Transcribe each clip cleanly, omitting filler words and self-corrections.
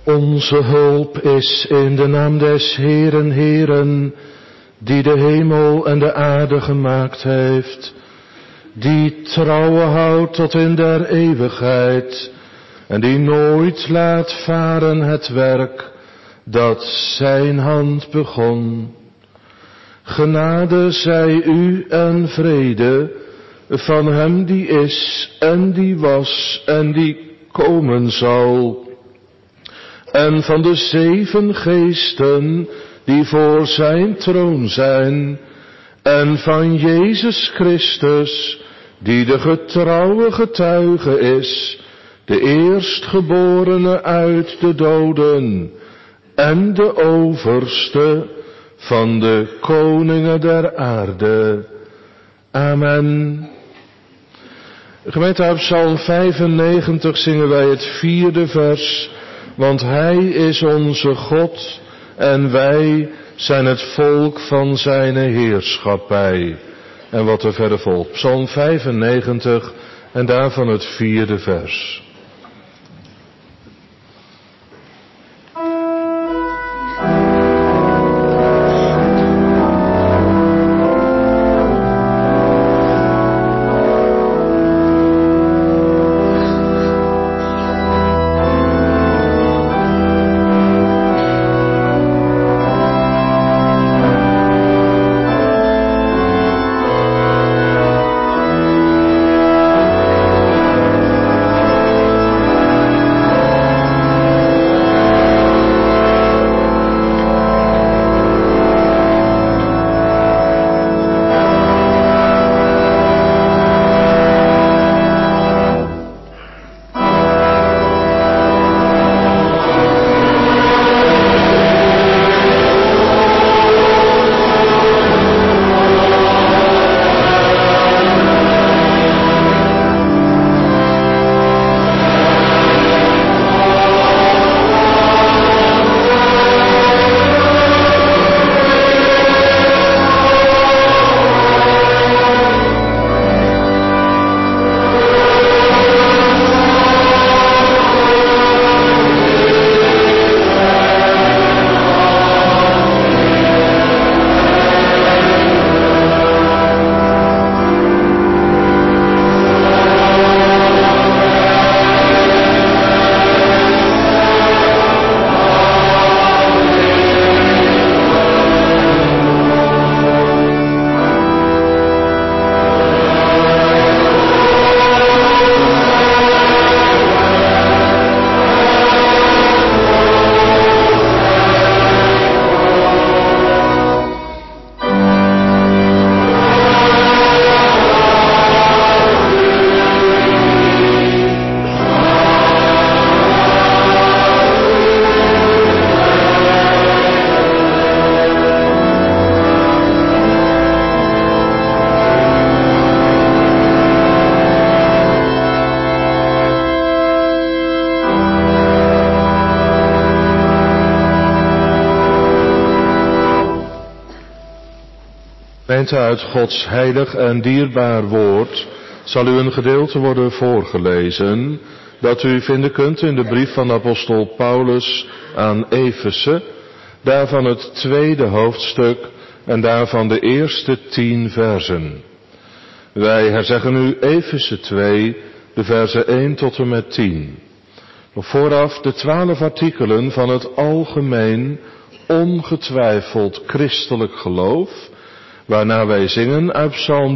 Onze hulp is in de naam des Heeren, Heeren, die de hemel en de aarde gemaakt heeft, die trouwe houdt tot in der eeuwigheid, en die nooit laat varen het werk dat zijn hand begon. Genade zij u en vrede van hem die is en die was en die komen zal, en van de 7 geesten die voor zijn troon zijn, en van Jezus Christus, die de getrouwe getuige is, de eerstgeborene uit de doden, en de overste van de koningen der aarde. Amen. Gemeente, uit Psalm 95 zingen wij het 4e vers, want Hij is onze God en wij zijn het volk van zijn heerschappij. En wat er verder volgt, Psalm 95 en daarvan het 4e vers. Uit Gods heilig en dierbaar woord zal u een gedeelte worden voorgelezen dat u vinden kunt in de brief van apostel Paulus aan Efeze, daarvan het 2e hoofdstuk en daarvan de eerste 10 versen. Wij herzeggen u Efeze 2, de versen 1 tot en met 10. Nog vooraf de 12 artikelen van het algemeen, ongetwijfeld christelijk geloof, waarna wij zingen uit Psalm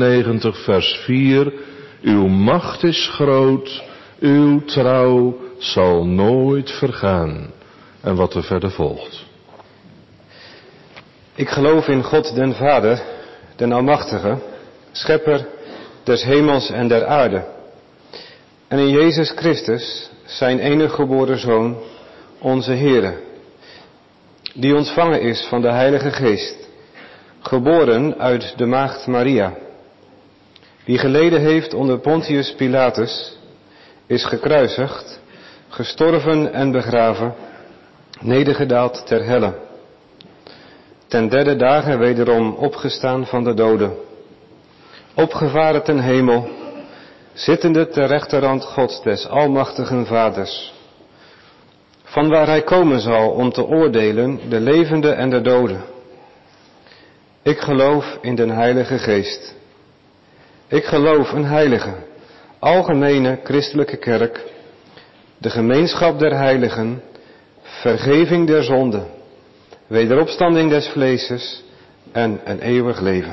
93 vers 4, uw macht is groot, uw trouw zal nooit vergaan. En wat er verder volgt. Ik geloof in God den Vader, den Almachtige, Schepper des hemels en der aarde. En in Jezus Christus, zijn enige geboren Zoon, onze Heere, die ontvangen is van de Heilige Geest, geboren uit de maagd Maria, die geleden heeft onder Pontius Pilatus, is gekruisigd, gestorven en begraven, nedergedaald ter helle, ten 3e dagen wederom opgestaan van de doden, opgevaren ten hemel, zittende ter rechterhand Gods des almachtigen Vaders, van waar hij komen zal om te oordelen de levenden en de doden. Ik geloof in den Heilige Geest. Ik geloof een heilige, algemene christelijke kerk, de gemeenschap der heiligen, vergeving der zonden, wederopstanding des vleeses en een eeuwig leven.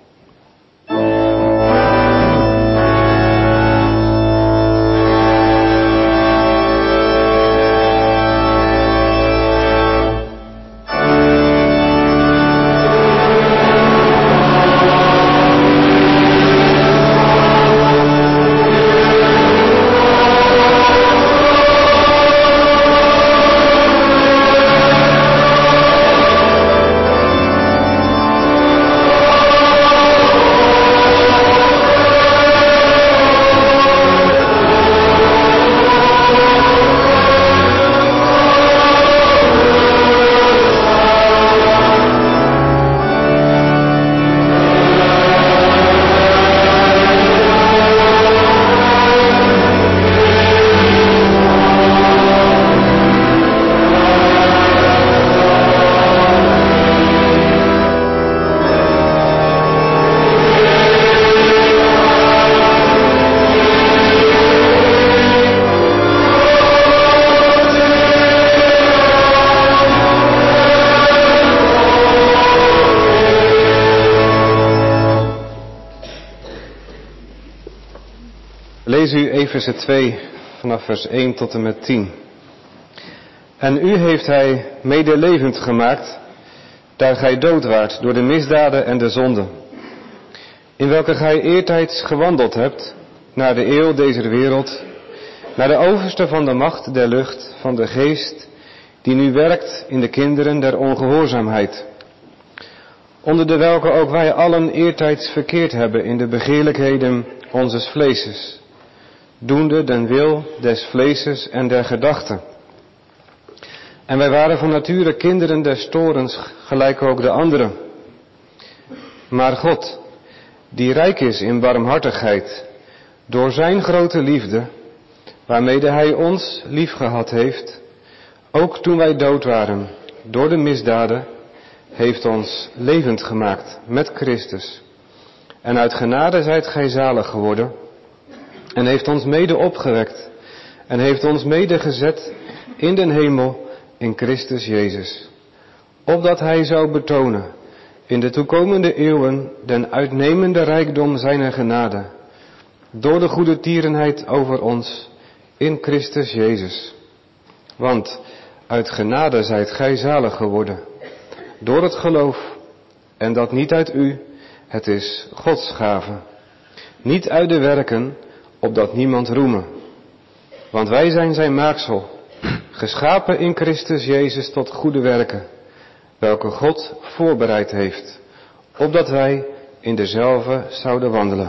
Lees u Efeze 2 vanaf vers 1 tot en met 10. En u heeft hij medelevend gemaakt, daar gij dood waart door de misdaden en de zonden, in welke gij eertijds gewandeld hebt, naar de eeuw deze wereld, naar de overste van de macht der lucht, van de geest, die nu werkt in de kinderen der ongehoorzaamheid, onder de welke ook wij allen eertijds verkeerd hebben in de begeerlijkheden onzes vleeses, doende den wil des vleeses en der gedachten. En wij waren van nature kinderen des toorns, gelijk ook de anderen. Maar God, die rijk is in barmhartigheid, door zijn grote liefde, waarmede hij ons liefgehad heeft, ook toen wij dood waren, door de misdaden, heeft ons levend gemaakt met Christus. En uit genade zijt gij zalig geworden, en heeft ons mede opgewekt, en heeft ons mede gezet in den hemel in Christus Jezus, opdat hij zou betonen in de toekomende eeuwen den uitnemende rijkdom zijner genade, door de goede tierenheid over ons in Christus Jezus. Want uit genade zijt gij zalig geworden, door het geloof, en dat niet uit u, het is Gods gave, niet uit de werken, opdat niemand roeme. Want wij zijn zijn maaksel, geschapen in Christus Jezus tot goede werken, welke God voorbereid heeft, opdat wij in dezelfde zouden wandelen.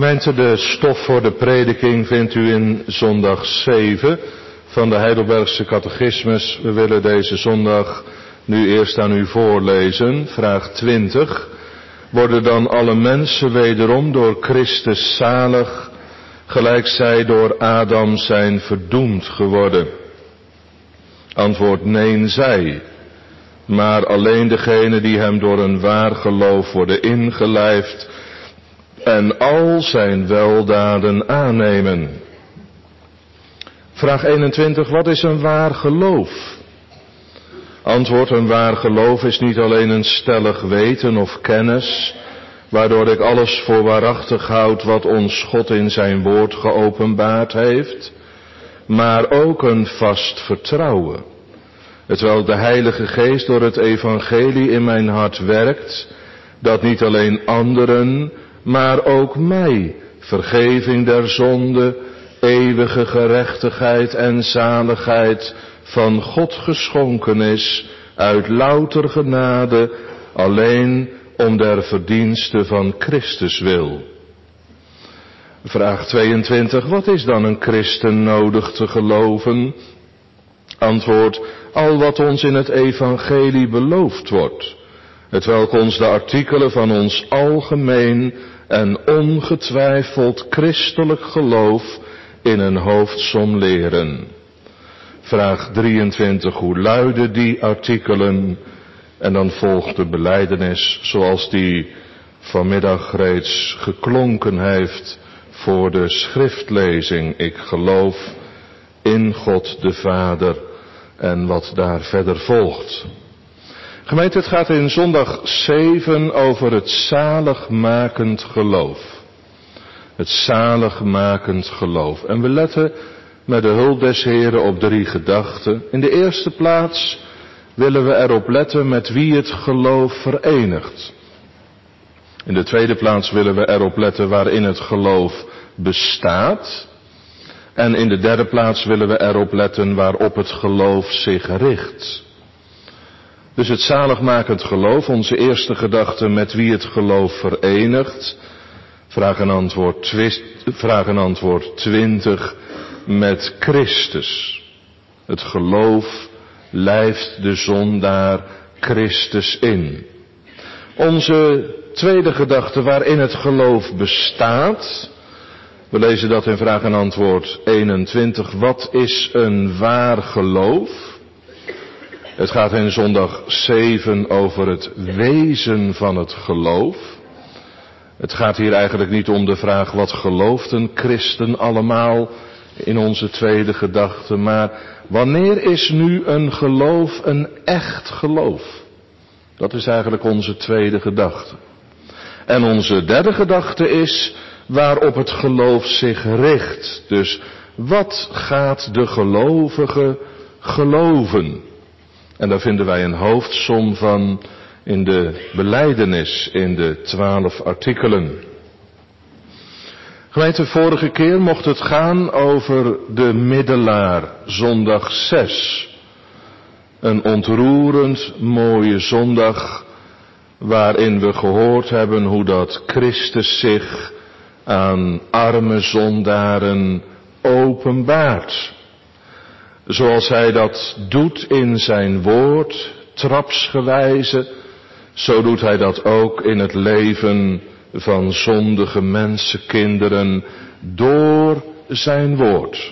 Gemeente, de stof voor de prediking vindt u in zondag 7 van de Heidelbergse catechismus. We willen deze zondag nu eerst aan u voorlezen. Vraag 20. Worden dan alle mensen wederom door Christus zalig, gelijk zij door Adam zijn verdoemd geworden? Antwoord: nee, zij. Maar alleen degenen die hem door een waar geloof worden ingelijfd en al zijn weldaden aannemen. Vraag 21. Wat is een waar geloof? Antwoord: een waar geloof is niet alleen een stellig weten of kennis, waardoor ik alles voor waarachtig houd wat ons God in zijn woord geopenbaard heeft, maar ook een vast vertrouwen, hetwelk de Heilige Geest door het evangelie in mijn hart werkt, dat niet alleen anderen, maar ook mij vergeving der zonde, eeuwige gerechtigheid en zaligheid van God geschonken is uit louter genade, alleen om der verdienste van Christus wil. Vraag 22. Wat is dan een christen nodig te geloven? Antwoord: al wat ons in het evangelie beloofd wordt, hetwelk ons de artikelen van ons algemeen en ongetwijfeld christelijk geloof in een hoofdsom leren. Vraag 23. Hoe luiden die artikelen? En dan volgt de belijdenis zoals die vanmiddag reeds geklonken heeft voor de schriftlezing. Ik geloof in God de Vader en wat daar verder volgt. Gemeente, het gaat in zondag 7 over het zaligmakend geloof. Het zaligmakend geloof. En we letten met de hulp des Heren op 3 gedachten. In de eerste plaats willen we erop letten met wie het geloof verenigt. In de tweede plaats willen we erop letten waarin het geloof bestaat. En in de derde plaats willen we erop letten waarop het geloof zich richt. Dus het zaligmakend geloof, onze eerste gedachte met wie het geloof verenigt. Vraag en antwoord 20 met Christus. Het geloof lijft de zondaar Christus in. Onze tweede gedachte waarin het geloof bestaat. We lezen dat in vraag en antwoord 21. Wat is een waar geloof? Het gaat in zondag 7 over het wezen van het geloof. Het gaat hier eigenlijk niet om de vraag wat gelooft een christen allemaal in onze tweede gedachte, maar wanneer is nu een geloof een echt geloof? Dat is eigenlijk onze tweede gedachte. En onze derde gedachte is waarop het geloof zich richt. Dus wat gaat de gelovige geloven? En daar vinden wij een hoofdsom van in de belijdenis, in de 12 artikelen. Gemeente, vorige keer mocht het gaan over de middelaar, zondag 6. Een ontroerend mooie zondag, waarin we gehoord hebben hoe dat Christus zich aan arme zondaren openbaart. Zoals hij dat doet in zijn woord, trapsgewijze, zo doet hij dat ook in het leven van zondige mensenkinderen door zijn woord.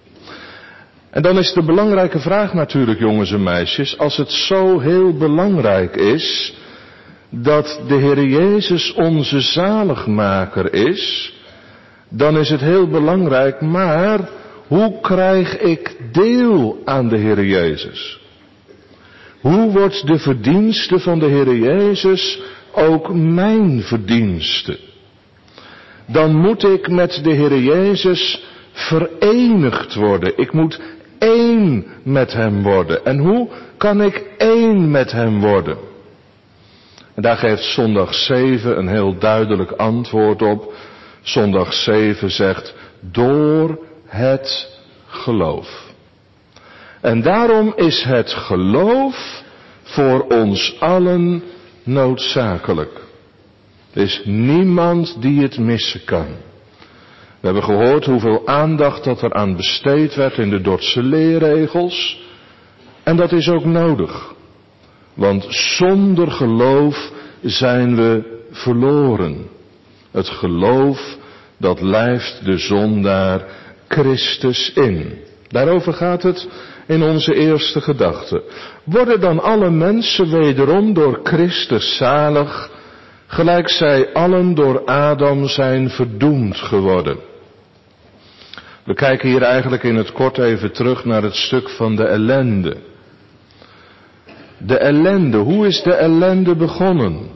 En dan is de belangrijke vraag natuurlijk, jongens en meisjes, als het zo heel belangrijk is dat de Heer Jezus onze zaligmaker is, dan is het heel belangrijk, maar hoe krijg ik deel aan de Heer Jezus? Hoe wordt de verdienste van de Heer Jezus ook mijn verdienste? Dan moet ik met de Heer Jezus verenigd worden. Ik moet één met hem worden. En hoe kan ik één met hem worden? En daar geeft zondag 7 een heel duidelijk antwoord op. Zondag 7 zegt: door het geloof. En daarom is het geloof voor ons allen noodzakelijk. Er is niemand die het missen kan. We hebben gehoord hoeveel aandacht dat er aan besteed werd in de Dordtse leerregels. En dat is ook nodig. Want zonder geloof zijn we verloren. Het geloof, dat lijft de zondaar Christus in. Daarover gaat het in onze eerste gedachte. Worden dan alle mensen wederom door Christus zalig, gelijk zij allen door Adam zijn verdoemd geworden? We kijken hier eigenlijk in het kort even terug naar het stuk van de ellende. De ellende, hoe is de ellende begonnen?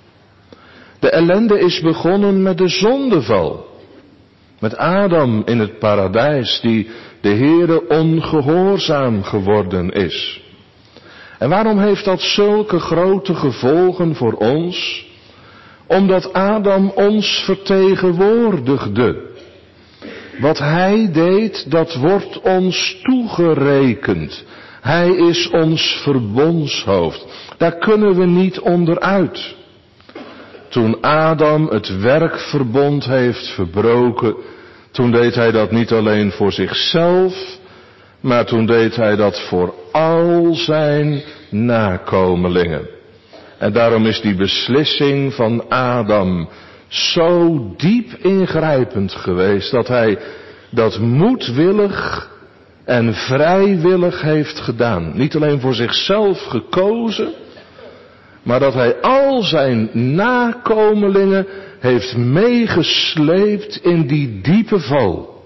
De ellende is begonnen met de zondeval. Met Adam in het paradijs, die de Heere ongehoorzaam geworden is. En waarom heeft dat zulke grote gevolgen voor ons? Omdat Adam ons vertegenwoordigde. Wat hij deed, dat wordt ons toegerekend. Hij is ons verbondshoofd. Daar kunnen we niet onderuit. Toen Adam het werkverbond heeft verbroken, toen deed hij dat niet alleen voor zichzelf, maar toen deed hij dat voor al zijn nakomelingen. En daarom is die beslissing van Adam zo diep ingrijpend geweest, dat hij dat moedwillig en vrijwillig heeft gedaan. Niet alleen voor zichzelf gekozen, maar dat hij al zijn nakomelingen heeft meegesleept in die diepe val.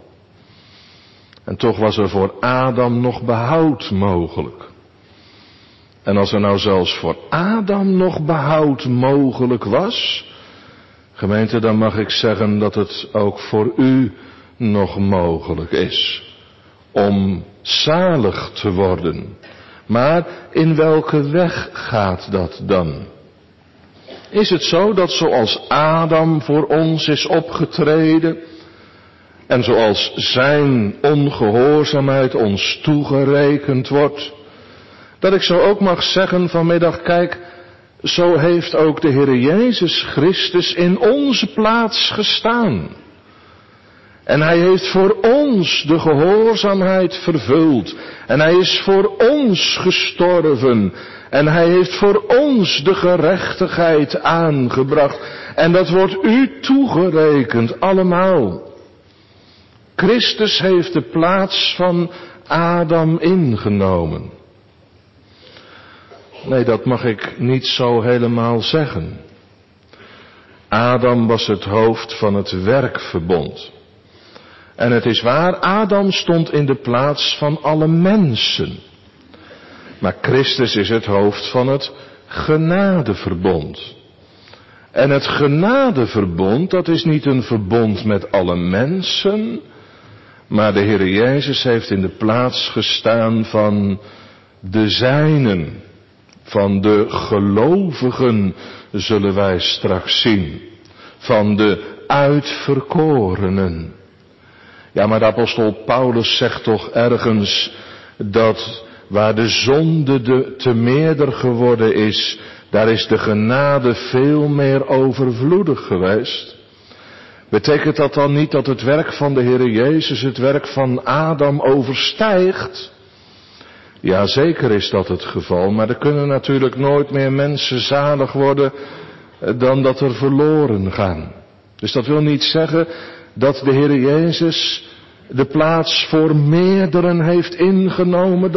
En toch was er voor Adam nog behoud mogelijk. En als er nou zelfs voor Adam nog behoud mogelijk was, gemeente, dan mag ik zeggen dat het ook voor u nog mogelijk is om zalig te worden. Maar in welke weg gaat dat dan? Is het zo dat zoals Adam voor ons is opgetreden en zoals zijn ongehoorzaamheid ons toegerekend wordt, dat ik zo ook mag zeggen vanmiddag, kijk, zo heeft ook de Heer Jezus Christus in onze plaats gestaan. En hij heeft voor ons de gehoorzaamheid vervuld. En hij is voor ons gestorven. En hij heeft voor ons de gerechtigheid aangebracht. En dat wordt u toegerekend, allemaal. Christus heeft de plaats van Adam ingenomen. Nee, dat mag ik niet zo helemaal zeggen. Adam was het hoofd van het werkverbond. En het is waar, Adam stond in de plaats van alle mensen. Maar Christus is het hoofd van het genadeverbond. En het genadeverbond, dat is niet een verbond met alle mensen, maar de Heer Jezus heeft in de plaats gestaan van de zijnen. Van de gelovigen zullen wij straks zien. Van de uitverkorenen. Ja, maar de apostel Paulus zegt toch ergens dat waar de zonde te meerder geworden is, daar is de genade veel meer overvloedig geweest. Betekent dat dan niet dat het werk van de Heere Jezus het werk van Adam overstijgt? Ja, zeker is dat het geval, maar er kunnen natuurlijk nooit meer mensen zalig worden dan dat er verloren gaan. Dus dat wil niet zeggen dat de Heer Jezus de plaats voor meerderen heeft ingenomen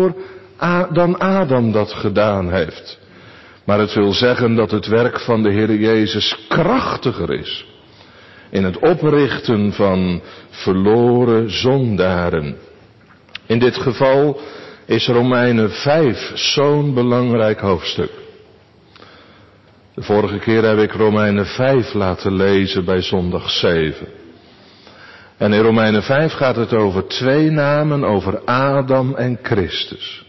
dan Adam dat gedaan heeft. Maar het wil zeggen dat het werk van de Heer Jezus krachtiger is in het oprichten van verloren zondaren. In dit geval is Romeinen 5 zo'n belangrijk hoofdstuk. De vorige keer heb ik Romeinen 5 laten lezen bij zondag 7. En in Romeinen 5 gaat het over twee namen, over Adam en Christus.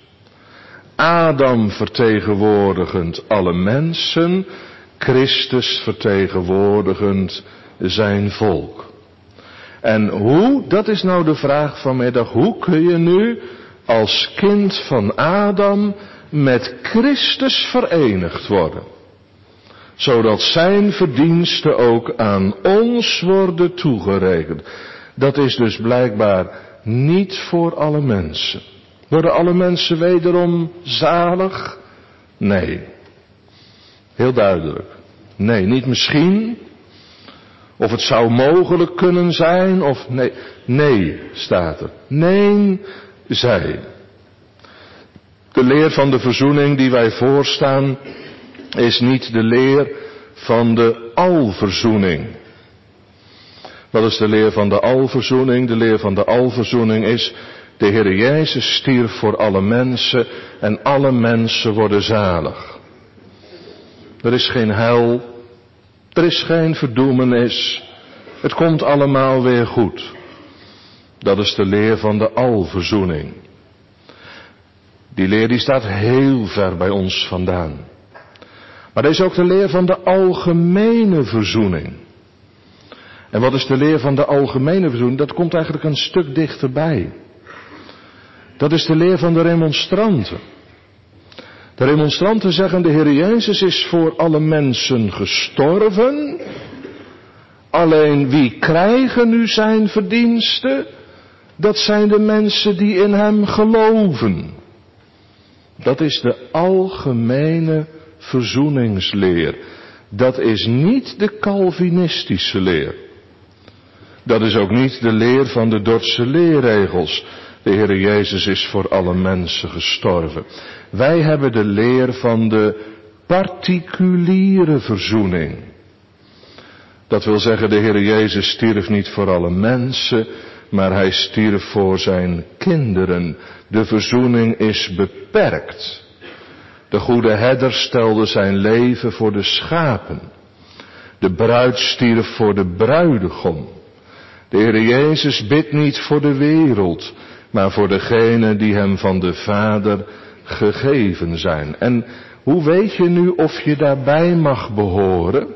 Adam vertegenwoordigend alle mensen, Christus vertegenwoordigend zijn volk. En hoe, dat is nou de vraag vanmiddag, hoe kun je nu als kind van Adam met Christus verenigd worden? zodat zijn verdiensten ook aan ons worden toegerekend. Dat is dus blijkbaar niet voor alle mensen. Worden alle mensen wederom zalig? Nee. Heel duidelijk. Nee, niet misschien. Of het zou mogelijk kunnen zijn. Of nee. Nee, staat er. Nee, zij. De leer van de verzoening die wij voorstaan is niet de leer van de alverzoening. Wat is de leer van de alverzoening? De leer van de alverzoening is: de Heer Jezus stierf voor alle mensen en alle mensen worden zalig. Er is geen hel, er is geen verdoemenis, het komt allemaal weer goed. Dat is de leer van de alverzoening. Die leer die staat heel ver bij ons vandaan. Maar er is ook de leer van de algemene verzoening. En wat is de leer van de algemene verzoening? Dat komt eigenlijk een stuk dichterbij. Dat is de leer van de remonstranten. De remonstranten zeggen: de Heer Jezus is voor alle mensen gestorven. Alleen wie krijgen nu zijn verdiensten? Dat zijn de mensen die in hem geloven. Dat is de algemene verzoeningsleer. Dat is niet de Calvinistische leer. Dat is ook niet de leer van de Dordtse leerregels. De Heer Jezus is voor alle mensen gestorven. Wij hebben de leer van de particuliere verzoening. Dat wil zeggen, de Heer Jezus stierf niet voor alle mensen, maar hij stierf voor zijn kinderen. De verzoening is beperkt. De goede herder stelde zijn leven voor de schapen. De bruid stierf voor de bruidegom. De Heer Jezus bidt niet voor de wereld, maar voor degenen die hem van de Vader gegeven zijn. En hoe weet je nu of je daarbij mag behoren?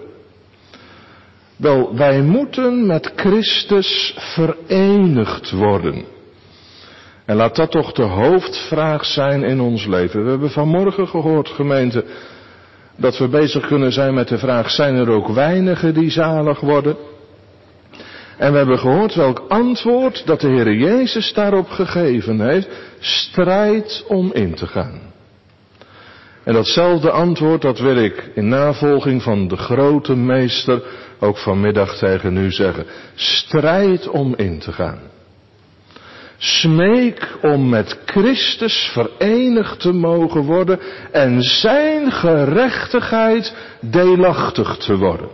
Wel, wij moeten met Christus verenigd worden. En laat dat toch de hoofdvraag zijn in ons leven. We hebben vanmorgen gehoord, gemeente, dat we bezig kunnen zijn met de vraag: zijn er ook weinigen die zalig worden? En we hebben gehoord welk antwoord dat de Heer Jezus daarop gegeven heeft: strijd om in te gaan. En datzelfde antwoord, dat wil ik in navolging van de grote meester ook vanmiddag tegen u zeggen: strijd om in te gaan. Smeek om met Christus verenigd te mogen worden en zijn gerechtigheid deelachtig te worden.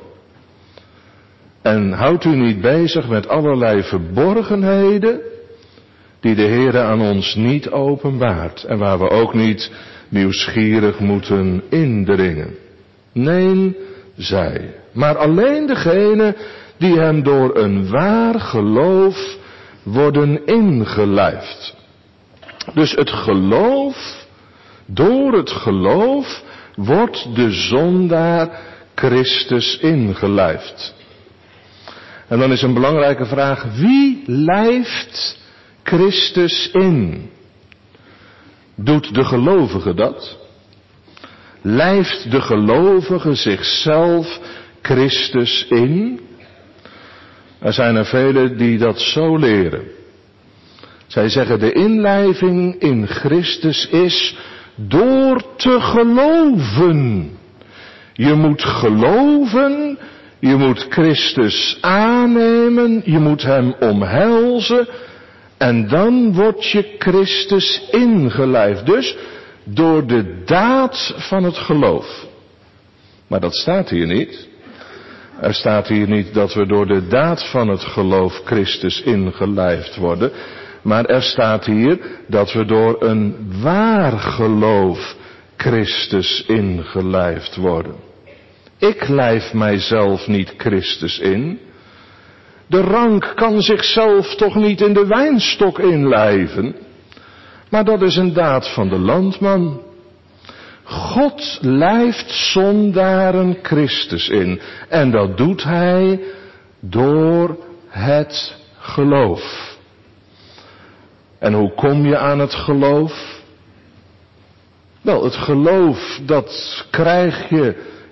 En houdt u niet bezig met allerlei verborgenheden die de Heere aan ons niet openbaart en waar we ook niet nieuwsgierig moeten indringen. Nee, zij. Maar alleen degene die hem door een waar geloof worden ingelijfd. Dus het geloof, door het geloof wordt de zondaar Christus ingelijfd. En dan is een belangrijke vraag: wie lijft Christus in? Doet de gelovige dat? Lijft de gelovige zichzelf Christus in? Er zijn er velen die dat zo leren. Zij zeggen: de inlijving in Christus is door te geloven. Je moet geloven, je moet Christus aannemen, je moet hem omhelzen en dan word je Christus ingelijfd. Dus door de daad van het geloof. Maar dat staat hier niet. Er staat hier niet dat we door de daad van het geloof Christus ingelijfd worden. Maar er staat hier dat we door een waar geloof Christus ingelijfd worden. Ik lijf mijzelf niet Christus in. De rank kan zichzelf toch niet in de wijnstok inlijven. Maar dat is een daad van de landman. God lijft zondaren Christus in. En dat doet hij door het geloof. En hoe kom je aan het geloof? Wel, het geloof dat krijg je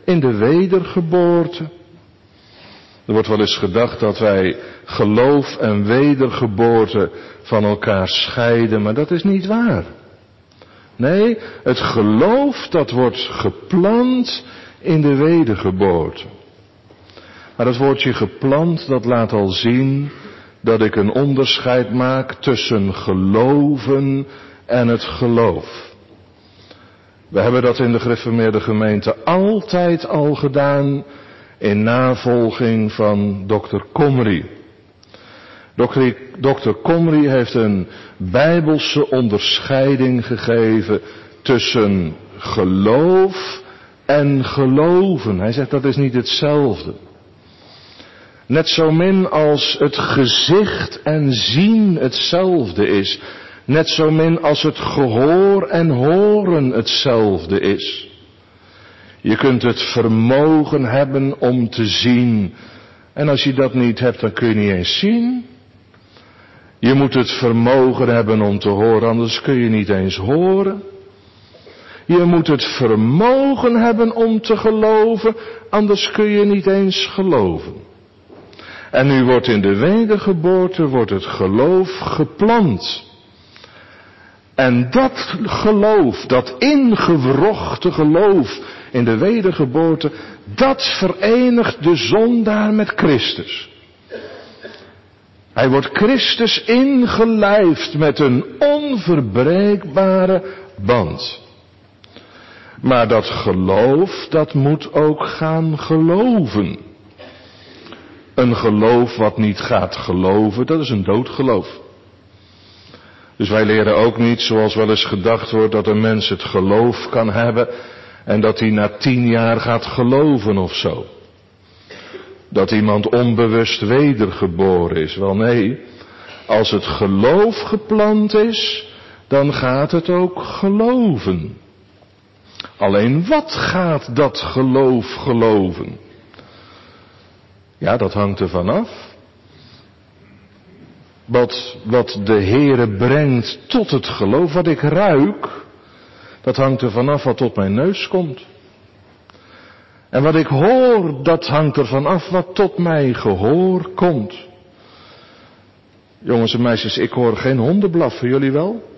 in de wedergeboorte. Er wordt wel eens gedacht dat wij geloof en wedergeboorte van elkaar scheiden, maar dat is niet waar. Nee, het geloof dat wordt geplant in de wedergeboorte. Maar dat woordje geplant, dat laat al zien dat ik een onderscheid maak tussen geloven en het geloof. We hebben dat in de gereformeerde gemeente altijd al gedaan in navolging van Dr. Comrie. Dr. Comrie heeft een bijbelse onderscheiding gegeven tussen geloof en geloven. Hij zegt dat is niet hetzelfde. Net zo min als het gezicht en zien hetzelfde is. Net zo min als het gehoor en horen hetzelfde is. Je kunt het vermogen hebben om te zien. En als je dat niet hebt, dan kun je niet eens zien. Je moet het vermogen hebben om te horen, anders kun je niet eens horen. Je moet het vermogen hebben om te geloven, anders kun je niet eens geloven. En nu wordt in de wedergeboorte het geloof geplant. En dat geloof, dat ingewrochte geloof in de wedergeboorte, dat verenigt de zondaar met Christus. Hij wordt Christus ingelijfd met een onverbreekbare band. Maar dat geloof, dat moet ook gaan geloven. Een geloof wat niet gaat geloven, dat is een doodgeloof. Dus wij leren ook niet, zoals wel eens gedacht wordt, dat een mens het geloof kan hebben en dat hij na 10 jaar gaat geloven of zo. Dat iemand onbewust wedergeboren is. Wel nee, als het geloof geplant is, dan gaat het ook geloven. Alleen wat gaat dat geloof geloven? Ja, dat hangt ervan af. Wat de Heere brengt tot het geloof, wat ik ruik, dat hangt ervan af wat tot mijn neus komt. En wat ik hoor, dat hangt ervan af wat tot mijn gehoor komt. Jongens en meisjes, ik hoor geen honden blaffen, jullie wel?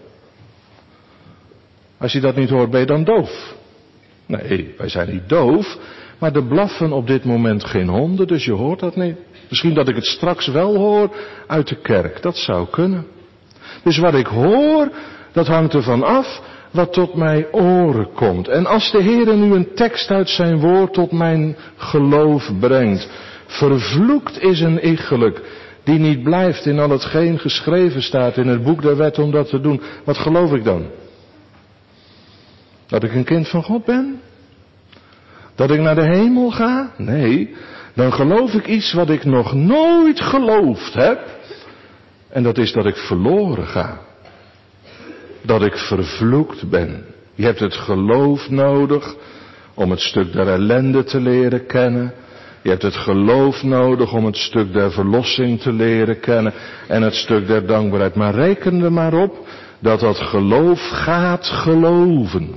Als je dat niet hoort, ben je dan doof? Nee, wij zijn niet doof, maar er blaffen op dit moment geen honden, dus je hoort dat niet. Misschien dat ik het straks wel hoor uit de kerk, dat zou kunnen. Dus wat ik hoor, dat hangt ervan af wat tot mijn oren komt. En als de Heer nu een tekst uit zijn woord tot mijn geloof brengt, vervloekt is een iegelijk die niet blijft in al hetgeen geschreven staat in het boek der wet om dat te doen. Wat geloof ik dan? Dat ik een kind van God ben? Dat ik naar de hemel ga? Nee, dan geloof ik iets wat ik nog nooit geloofd heb. En dat is dat ik verloren ga. Dat ik vervloekt ben. Je hebt het geloof nodig om het stuk der ellende te leren kennen. Je hebt het geloof nodig om het stuk der verlossing te leren kennen. En het stuk der dankbaarheid. Maar reken er maar op dat dat geloof gaat geloven.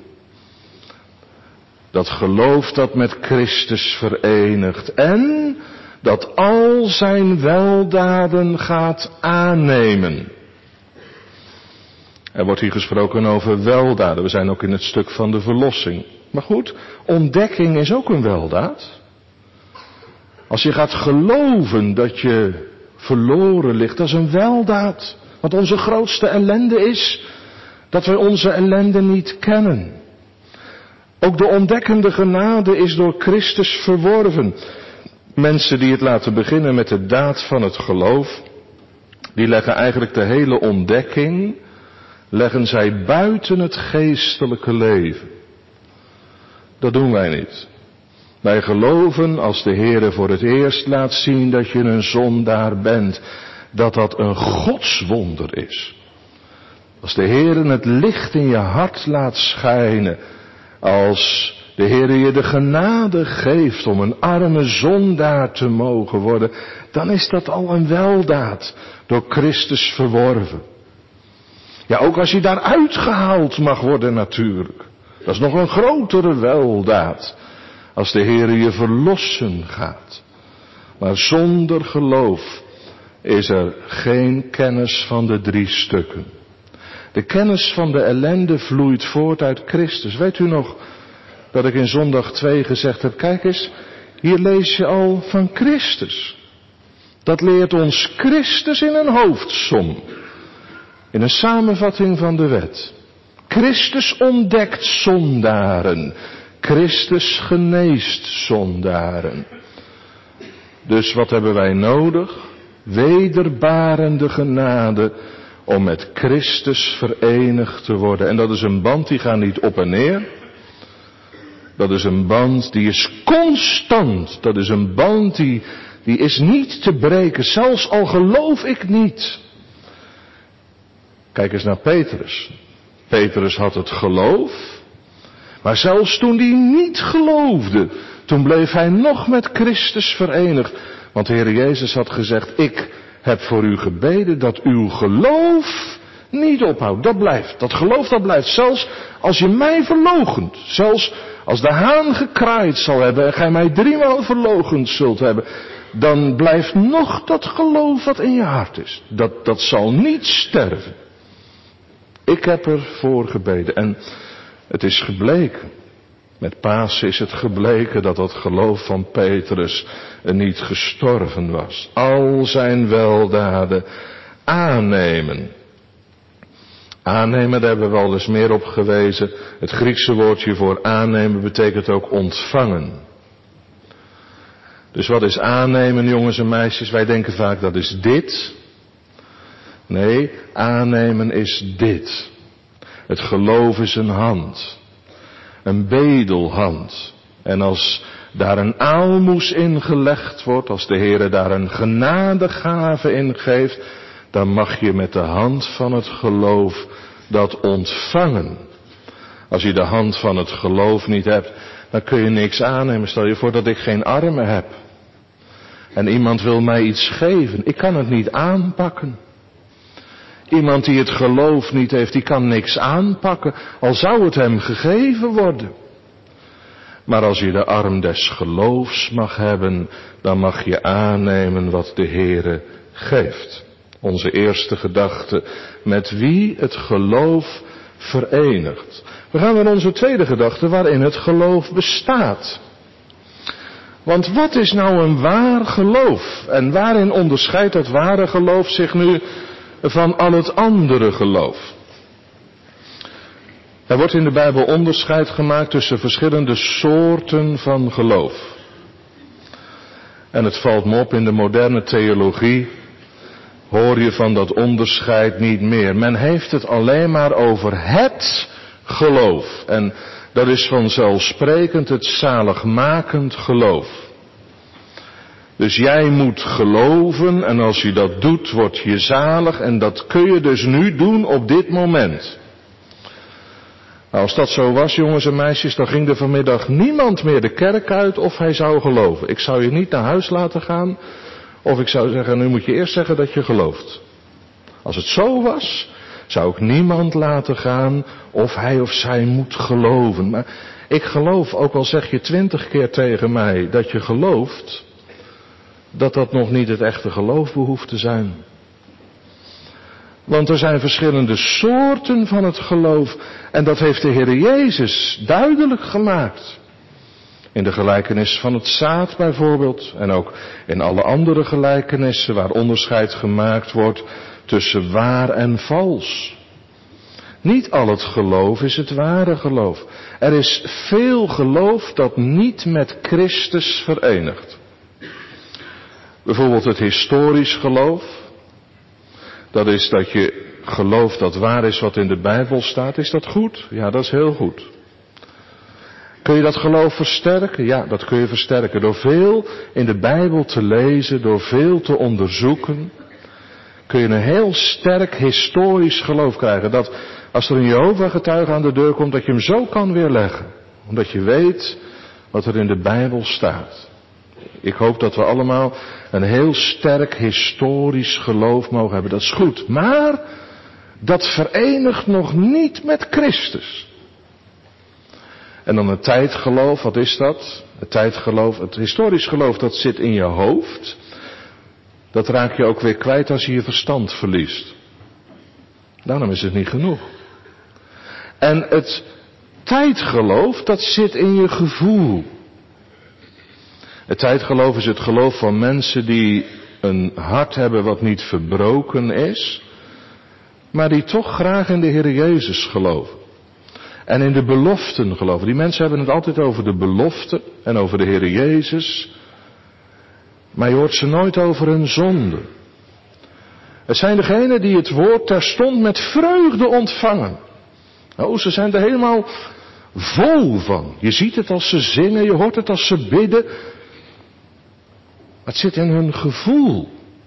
Dat geloof dat met Christus verenigt. En dat al zijn weldaden gaat aannemen. Er wordt hier gesproken over weldaden. We zijn ook in het stuk van de verlossing. Maar goed, ontdekking is ook een weldaad. Als je gaat geloven dat je verloren ligt, dat is een weldaad. Want onze grootste ellende is dat wij onze ellende niet kennen. Ook de ontdekkende genade is door Christus verworven. Mensen die het laten beginnen met de daad van het geloof, die leggen eigenlijk de hele ontdekking, leggen zij buiten het geestelijke leven. Dat doen wij niet. Wij geloven als de Heere voor het eerst laat zien dat je een zondaar bent, dat dat een godswonder is. Als de Heere het licht in je hart laat schijnen, als de Heere je de genade geeft om een arme zondaar te mogen worden, dan is dat al een weldaad door Christus verworven. Ja, ook als je daar uitgehaald mag worden natuurlijk. Dat is nog een grotere weldaad. als de Heere je verlossen gaat. Maar zonder geloof is er geen kennis van de 3 stukken. De kennis van de ellende vloeit voort uit Christus. Weet u nog dat ik in zondag 2 gezegd heb, kijk eens, hier lees je al van Christus. Dat leert ons Christus in een hoofdsom. In een samenvatting van de wet. Christus ontdekt zondaren. Christus geneest zondaren. Dus wat hebben wij nodig? Wederbarende genade om met Christus verenigd te worden. En dat is een band die gaat niet op en neer. Dat is een band die is constant. Dat is een band die is niet te breken. Zelfs al geloof ik niet. Kijk eens naar Petrus. Petrus had het geloof. Maar zelfs toen hij niet geloofde, toen bleef hij nog met Christus verenigd. Want de Heer Jezus had gezegd, ik heb voor u gebeden dat uw geloof niet ophoudt. Dat blijft, dat geloof dat blijft. Zelfs als je mij verloochent, zelfs als de haan gekraaid zal hebben en gij mij 3 maal verloochend zult hebben, dan blijft nog dat geloof wat in je hart is. Dat zal niet sterven. Ik heb ervoor gebeden en het is gebleken. Met Pasen is het gebleken dat dat geloof van Petrus niet gestorven was. Al zijn weldaden aannemen. Aannemen, daar hebben we al eens meer op gewezen. Het Griekse woordje voor aannemen betekent ook ontvangen. Dus wat is aannemen, jongens en meisjes? Wij denken vaak dat is dit. Nee, aannemen is dit. Het geloof is een hand. Een bedelhand. En als daar een aalmoes in gelegd wordt, als de Heere daar een genadegave in geeft, dan mag je met de hand van het geloof dat ontvangen. Als je de hand van het geloof niet hebt, dan kun je niks aannemen. Stel je voor dat ik geen armen heb. En iemand wil mij iets geven. Ik kan het niet aanpakken. Iemand die het geloof niet heeft, die kan niks aanpakken, al zou het hem gegeven worden. Maar als je de arm des geloofs mag hebben, dan mag je aannemen wat de Heere geeft. Onze eerste gedachte, met wie het geloof verenigt. We gaan naar onze tweede gedachte, waarin het geloof bestaat. Want wat is nou een waar geloof? En waarin onderscheidt dat ware geloof zich nu van al het andere geloof? Er wordt in de Bijbel onderscheid gemaakt tussen verschillende soorten van geloof. En het valt me op, in de moderne theologie hoor je van dat onderscheid niet meer. Men heeft het alleen maar over het geloof. En dat is vanzelfsprekend het zaligmakend geloof. Dus jij moet geloven en als je dat doet, word je zalig en dat kun je dus nu doen op dit moment. Nou, als dat zo was, jongens en meisjes, dan ging er vanmiddag niemand meer de kerk uit of hij zou geloven. Ik zou je niet naar huis laten gaan of ik zou zeggen, nu moet je eerst zeggen dat je gelooft. Als het zo was, zou ik niemand laten gaan of hij of zij moet geloven. Maar ik geloof, ook al zeg je 20 keer tegen mij dat je gelooft, dat dat nog niet het echte geloof behoeft te zijn. Want er zijn verschillende soorten van het geloof. En dat heeft de Heer Jezus duidelijk gemaakt. In de gelijkenis van het zaad bijvoorbeeld. En ook in alle andere gelijkenissen waar onderscheid gemaakt wordt tussen waar en vals. Niet al het geloof is het ware geloof. Er is veel geloof dat niet met Christus verenigt. Bijvoorbeeld het historisch geloof. Dat is dat je gelooft dat waar is wat in de Bijbel staat. Is dat goed? Ja, dat is heel goed. Kun je dat geloof versterken? Ja, dat kun je versterken. Door veel in de Bijbel te lezen, door veel te onderzoeken, kun je een heel sterk historisch geloof krijgen. Dat als er een Jehovah-getuige aan de deur komt, dat je hem zo kan weerleggen. Omdat je weet wat er in de Bijbel staat. Ik hoop dat we allemaal een heel sterk historisch geloof mogen hebben. Dat is goed. Maar dat verenigt nog niet met Christus. En dan een tijdgeloof, wat is dat? Het tijdgeloof, het historisch geloof, dat zit in je hoofd. Dat raak je ook weer kwijt als je je verstand verliest. Daarom is het niet genoeg. En het tijdgeloof, dat zit in je gevoel. Het tijdgeloof is het geloof van mensen die een hart hebben wat niet verbroken is, maar die toch graag in de Heer Jezus geloven. En in de beloften geloven. Die mensen hebben het altijd over de beloften en over de Heer Jezus, maar je hoort ze nooit over hun zonde. Het zijn degenen die het woord terstond met vreugde ontvangen. Oh, ze zijn er helemaal vol van. Je ziet het als ze zingen, je hoort het als ze bidden. Het zit in hun gevoel.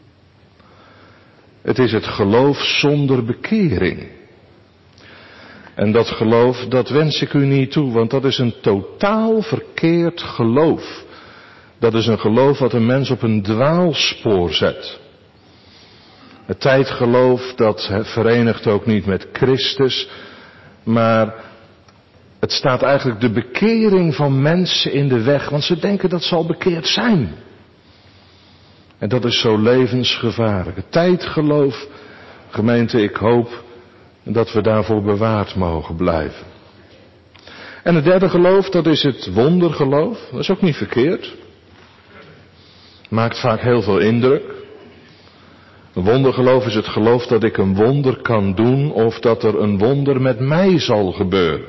Het is het geloof zonder bekering. En dat geloof, dat wens ik u niet toe, want dat is een totaal verkeerd geloof. Dat is een geloof wat een mens op een dwaalspoor zet. Het tijdgeloof, dat verenigt ook niet met Christus, maar het staat eigenlijk de bekering van mensen in de weg, want ze denken dat ze al bekeerd zijn. En dat is zo levensgevaarlijk. Het tijdgeloof, gemeente, ik hoop dat we daarvoor bewaard mogen blijven. En het derde geloof, dat is het wondergeloof. Dat is ook niet verkeerd. Maakt vaak heel veel indruk. Een wondergeloof is het geloof dat ik een wonder kan doen of dat er een wonder met mij zal gebeuren.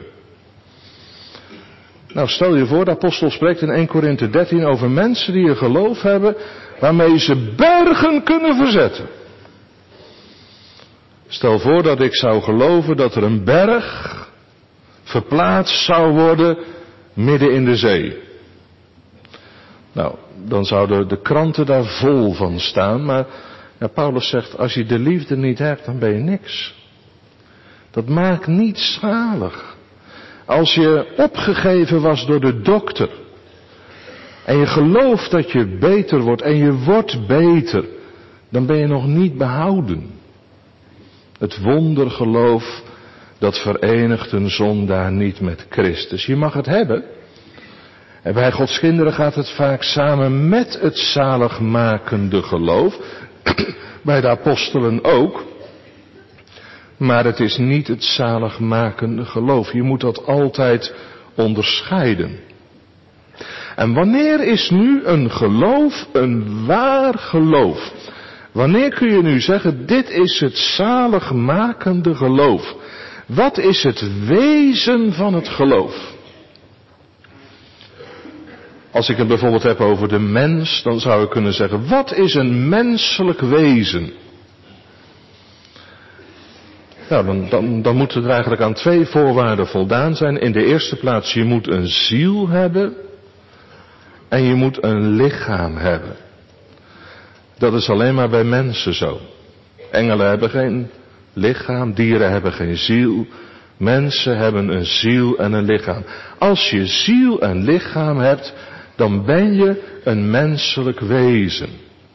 Nou, stel je voor, de apostel spreekt in 1 Korinthe 13 over mensen die een geloof hebben waarmee ze bergen kunnen verzetten. Stel voor dat ik zou geloven dat er een berg verplaatst zou worden midden in de zee. Nou, dan zouden de kranten daar vol van staan, maar ja, Paulus zegt, als je de liefde niet hebt, dan ben je niks. Dat maakt niet zalig. Als je opgegeven was door de dokter en je gelooft dat je beter wordt en je wordt beter, dan ben je nog niet behouden. Het wondergeloof, dat verenigt een zondaar niet met Christus. Je mag het hebben. En bij Gods kinderen gaat het vaak samen met het zaligmakende geloof. Bij de apostelen ook. Maar het is niet het zaligmakende geloof. Je moet dat altijd onderscheiden. En wanneer is nu een geloof een waar geloof? Wanneer kun je nu zeggen, dit is het zaligmakende geloof? Wat is het wezen van het geloof? Als ik het bijvoorbeeld heb over de mens, dan zou ik kunnen zeggen, wat is een menselijk wezen? Nou, dan moet er eigenlijk aan 2 voorwaarden voldaan zijn. In de eerste plaats, je moet een ziel hebben en je moet een lichaam hebben. Dat is alleen maar bij mensen zo. Engelen hebben geen lichaam, dieren hebben geen ziel. Mensen hebben een ziel en een lichaam. Als je ziel en lichaam hebt, dan ben je een menselijk wezen.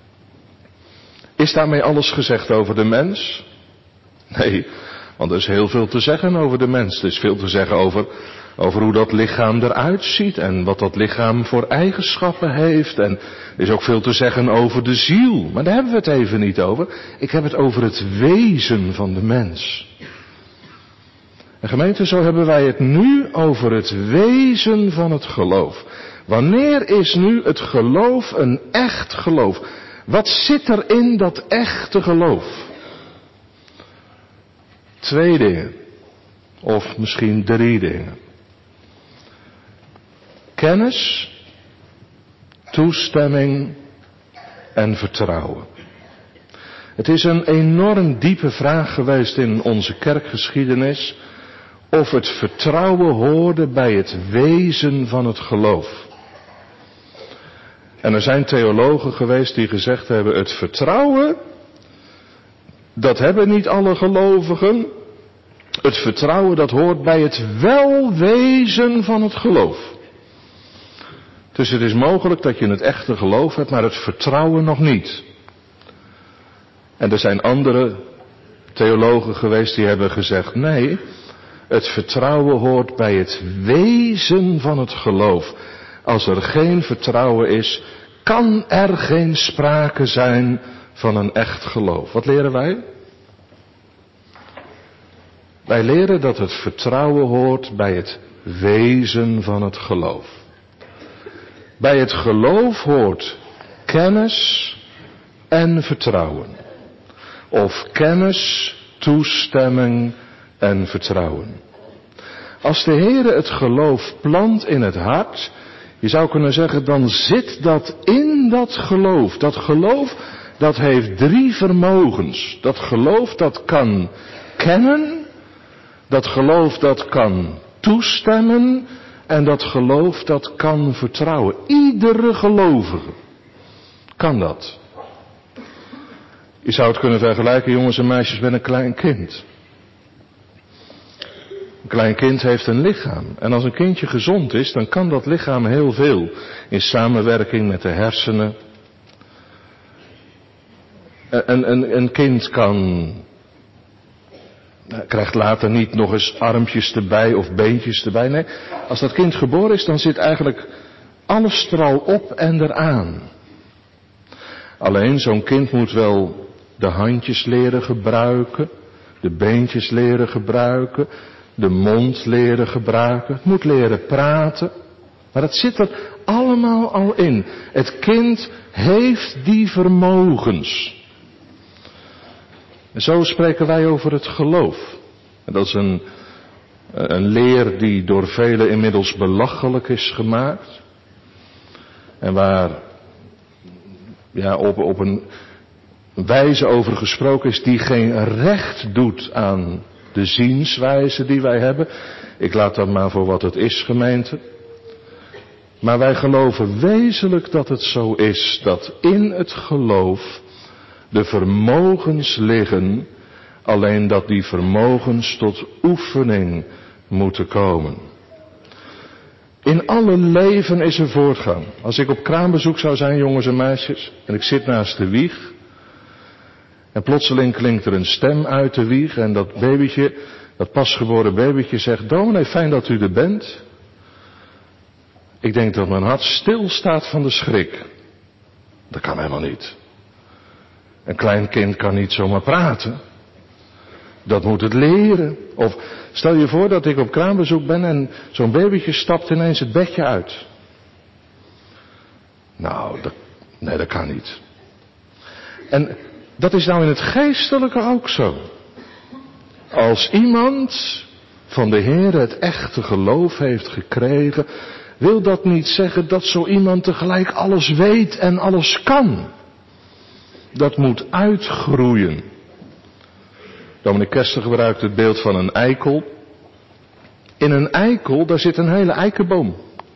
Is daarmee alles gezegd over de mens? Nee, want er is heel veel te zeggen over de mens. Er is veel te zeggen over hoe dat lichaam eruit ziet en wat dat lichaam voor eigenschappen heeft. En er is ook veel te zeggen over de ziel. Maar daar hebben we het even niet over. Ik heb het over het wezen van de mens. En gemeente, zo hebben wij het nu over het wezen van het geloof. Wanneer is nu het geloof een echt geloof? Wat zit er in dat echte geloof? 2 dingen. Of misschien 3 dingen. Kennis, toestemming en vertrouwen. Het is een enorm diepe vraag geweest in onze kerkgeschiedenis of het vertrouwen hoorde bij het wezen van het geloof. En er zijn theologen geweest die gezegd hebben, het vertrouwen, dat hebben niet alle gelovigen. Het vertrouwen, dat hoort bij het welwezen van het geloof. Dus het is mogelijk dat je het echte geloof hebt, maar het vertrouwen nog niet. En er zijn andere theologen geweest die hebben gezegd, nee, het vertrouwen hoort bij het wezen van het geloof. Als er geen vertrouwen is, kan er geen sprake zijn van een echt geloof. Wat leren wij? Wij leren dat het vertrouwen hoort bij het wezen van het geloof. Bij het geloof hoort kennis en vertrouwen. Of kennis, toestemming en vertrouwen. Als de Heere het geloof plant in het hart, je zou kunnen zeggen, dan zit dat in dat geloof. Dat geloof, dat heeft 3 vermogens. Dat geloof, dat kan kennen. Dat geloof, dat kan toestemmen. En dat geloof, dat kan vertrouwen. Iedere gelovige kan dat. Je zou het kunnen vergelijken, jongens en meisjes, met een klein kind. Een klein kind heeft een lichaam. En als een kindje gezond is, dan kan dat lichaam heel veel. In samenwerking met de hersenen. Een kind krijgt later niet nog eens armpjes erbij of beentjes erbij. Nee, als dat kind geboren is, dan zit eigenlijk alles er al op en eraan. Alleen zo'n kind moet wel de handjes leren gebruiken, de beentjes leren gebruiken, de mond leren gebruiken. Het moet leren praten. Maar dat zit er allemaal al in. Het kind heeft die vermogens. En zo spreken wij over het geloof. En dat is een leer die door velen inmiddels belachelijk is gemaakt. En waar op een wijze over gesproken is die geen recht doet aan de zienswijze die wij hebben. Ik laat dat maar voor wat het is, gemeente. Maar wij geloven wezenlijk dat het zo is, dat in het geloof de vermogens liggen, alleen dat die vermogens tot oefening moeten komen. In alle leven is er voortgang. Als ik op kraambezoek zou zijn, jongens en meisjes, en ik zit naast de wieg, en plotseling klinkt er een stem uit de wieg, en dat babytje, dat pasgeboren babytje zegt, dominee, fijn dat u er bent. Ik denk dat mijn hart stilstaat van de schrik. Dat kan helemaal niet. Een klein kind kan niet zomaar praten. Dat moet het leren. Of stel je voor dat ik op kraambezoek ben en zo'n babytje stapt ineens het bedje uit. Nou, dat kan niet. En dat is nou in het geestelijke ook zo. Als iemand van de Heer het echte geloof heeft gekregen, wil dat niet zeggen dat zo iemand tegelijk alles weet en alles kan. Dat moet uitgroeien. Dominee Kester gebruikt het beeld van een eikel. In een eikel, daar zit een hele eikenboom.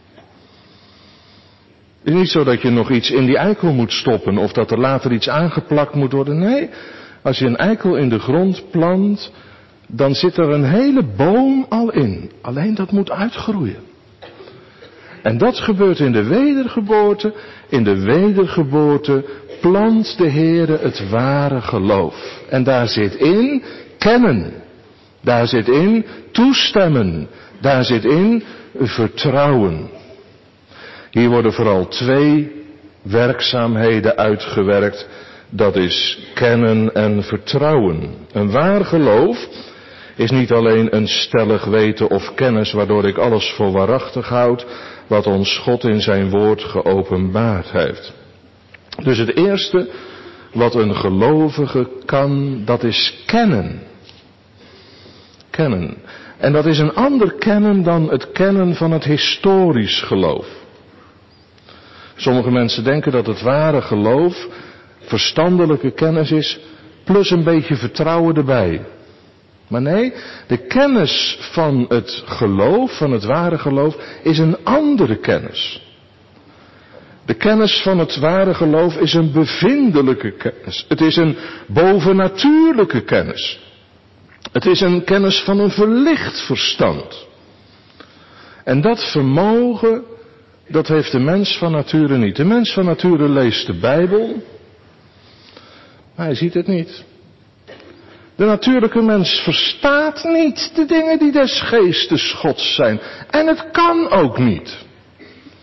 Het is niet zo dat je nog iets in die eikel moet stoppen of dat er later iets aangeplakt moet worden. Nee, als je een eikel in de grond plant, dan zit er een hele boom al in. Alleen dat moet uitgroeien. En dat gebeurt in de wedergeboorte. In de wedergeboorte plant de Heere het ware geloof. En daar zit in kennen. Daar zit in toestemmen. Daar zit in vertrouwen. Hier worden vooral 2 werkzaamheden uitgewerkt. Dat is kennen en vertrouwen. Een waar geloof is niet alleen een stellig weten of kennis waardoor ik alles voor waarachtig houd wat ons God in zijn woord geopenbaard heeft. Dus het eerste wat een gelovige kan, dat is kennen. Kennen. En dat is een ander kennen dan het kennen van het historisch geloof. Sommige mensen denken dat het ware geloof verstandelijke kennis is, plus een beetje vertrouwen erbij. Maar nee, de kennis van het geloof, van het ware geloof, is een andere kennis. De kennis van het ware geloof is een bevindelijke kennis. Het is een bovennatuurlijke kennis. Het is een kennis van een verlicht verstand. En dat vermogen, dat heeft de mens van nature niet. De mens van nature leest de Bijbel, maar hij ziet het niet. De natuurlijke mens verstaat niet de dingen die des geestes Gods zijn. En het kan ook niet.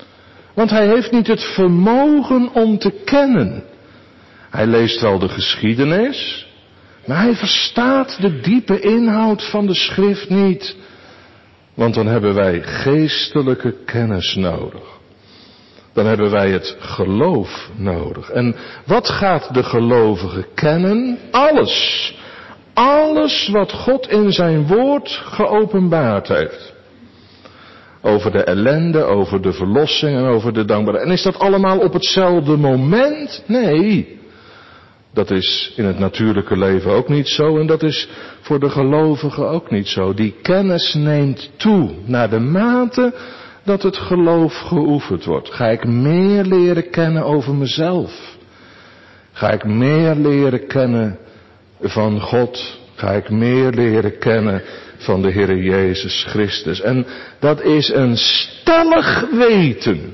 Want hij heeft niet het vermogen om te kennen. Hij leest wel de geschiedenis, maar hij verstaat de diepe inhoud van de schrift niet. Want dan hebben wij geestelijke kennis nodig. Dan hebben wij het geloof nodig. En wat gaat de gelovige kennen? Alles. Alles wat God in zijn woord geopenbaard heeft. Over de ellende, over de verlossing en over de dankbaarheid. En is dat allemaal op hetzelfde moment? Nee. Dat is in het natuurlijke leven ook niet zo en dat is voor de gelovigen ook niet zo. Die kennis neemt toe naar de mate dat het geloof geoefend wordt. Ga ik meer leren kennen over mezelf? Ga ik meer leren kennen van God? Ga ik meer leren kennen van de Heere Jezus Christus? En dat is een stellig weten.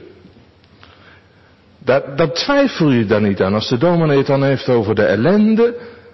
Dat twijfel je daar niet aan. Als de dominee het dan heeft over de ellende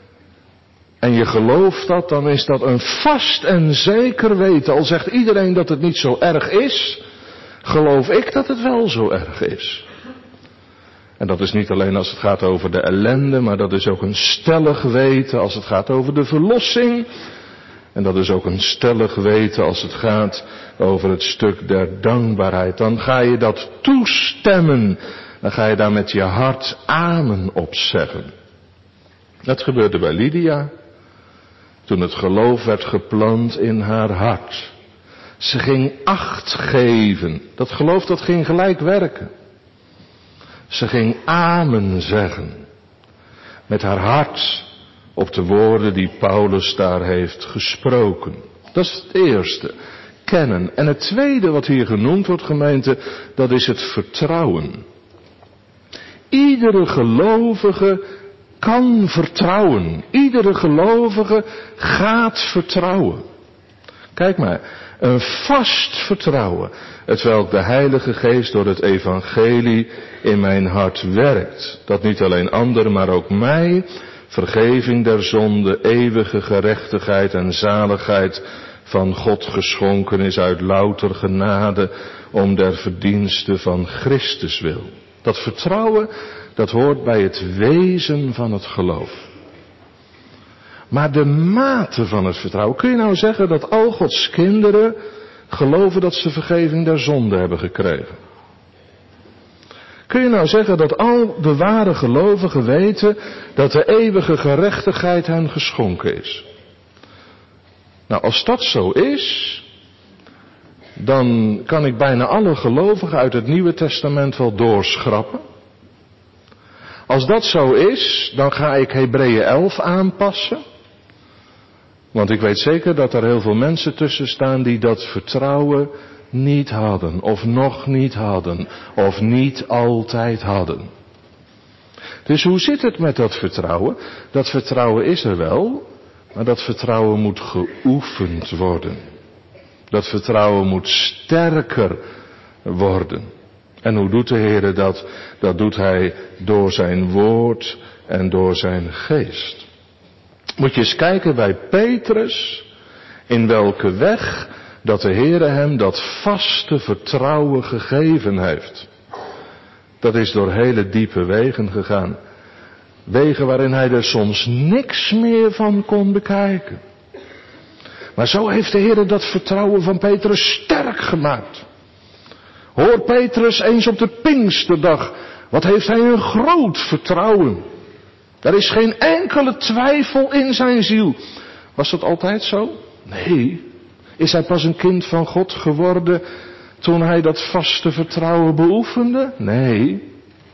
en je gelooft dat, dan is dat een vast en zeker weten. Al zegt iedereen dat het niet zo erg is, geloof ik dat het wel zo erg is. En dat is niet alleen als het gaat over de ellende, maar dat is ook een stellig weten als het gaat over de verlossing. En dat is ook een stellig weten als het gaat over het stuk der dankbaarheid. Dan ga je dat toestemmen. Dan ga je daar met je hart amen op zeggen. Dat gebeurde bij Lydia. Toen het geloof werd geplant in haar hart. Ze ging acht geven. Dat geloof dat ging gelijk werken. Ze ging amen zeggen. Met haar hart op de woorden die Paulus daar heeft gesproken. Dat is het eerste. Kennen. En het tweede wat hier genoemd wordt, gemeente, dat is het vertrouwen. Iedere gelovige kan vertrouwen. Iedere gelovige gaat vertrouwen. Kijk maar, een vast vertrouwen, hetwelk de Heilige Geest door het evangelie in mijn hart werkt. Dat niet alleen anderen, maar ook mij, vergeving der zonde, eeuwige gerechtigheid en zaligheid van God geschonken is uit louter genade, om der verdienste van Christus wil. Dat vertrouwen, dat hoort bij het wezen van het geloof. Maar de mate van het vertrouwen, kun je nou zeggen dat al Gods kinderen geloven dat ze vergeving der zonde hebben gekregen? Kun je nou zeggen dat al de ware gelovigen weten dat de eeuwige gerechtigheid hen geschonken is? Nou, als dat zo is, dan kan ik bijna alle gelovigen uit het Nieuwe Testament wel doorschrappen. Als dat zo is, dan ga ik Hebreeën 11 aanpassen. Want ik weet zeker dat er heel veel mensen tussen staan die dat vertrouwen niet hadden, of nog niet hadden, of niet altijd hadden. Dus hoe zit het met dat vertrouwen? Dat vertrouwen is er wel, maar dat vertrouwen moet geoefend worden. Dat vertrouwen moet sterker worden. En hoe doet de Heer dat? Dat doet Hij door zijn woord en door zijn geest. Moet je eens kijken bij Petrus, in welke weg dat de Heer hem dat vaste vertrouwen gegeven heeft. Dat is door hele diepe wegen gegaan. Wegen waarin hij er soms niks meer van kon bekijken. Maar zo heeft de Heer dat vertrouwen van Petrus sterk gemaakt. Hoor Petrus eens op de Pinksterdag. Wat heeft hij een groot vertrouwen. Er is geen enkele twijfel in zijn ziel. Was dat altijd zo? Nee. Is hij pas een kind van God geworden toen hij dat vaste vertrouwen beoefende? Nee.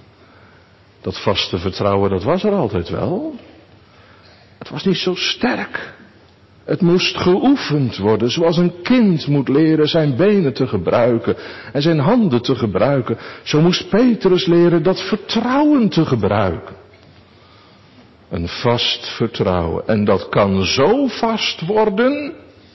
Dat vaste vertrouwen, dat was er altijd wel. Het was niet zo sterk. Het moest geoefend worden, zoals een kind moet leren zijn benen te gebruiken en zijn handen te gebruiken. Zo moest Petrus leren dat vertrouwen te gebruiken. Een vast vertrouwen. En dat kan zo vast worden,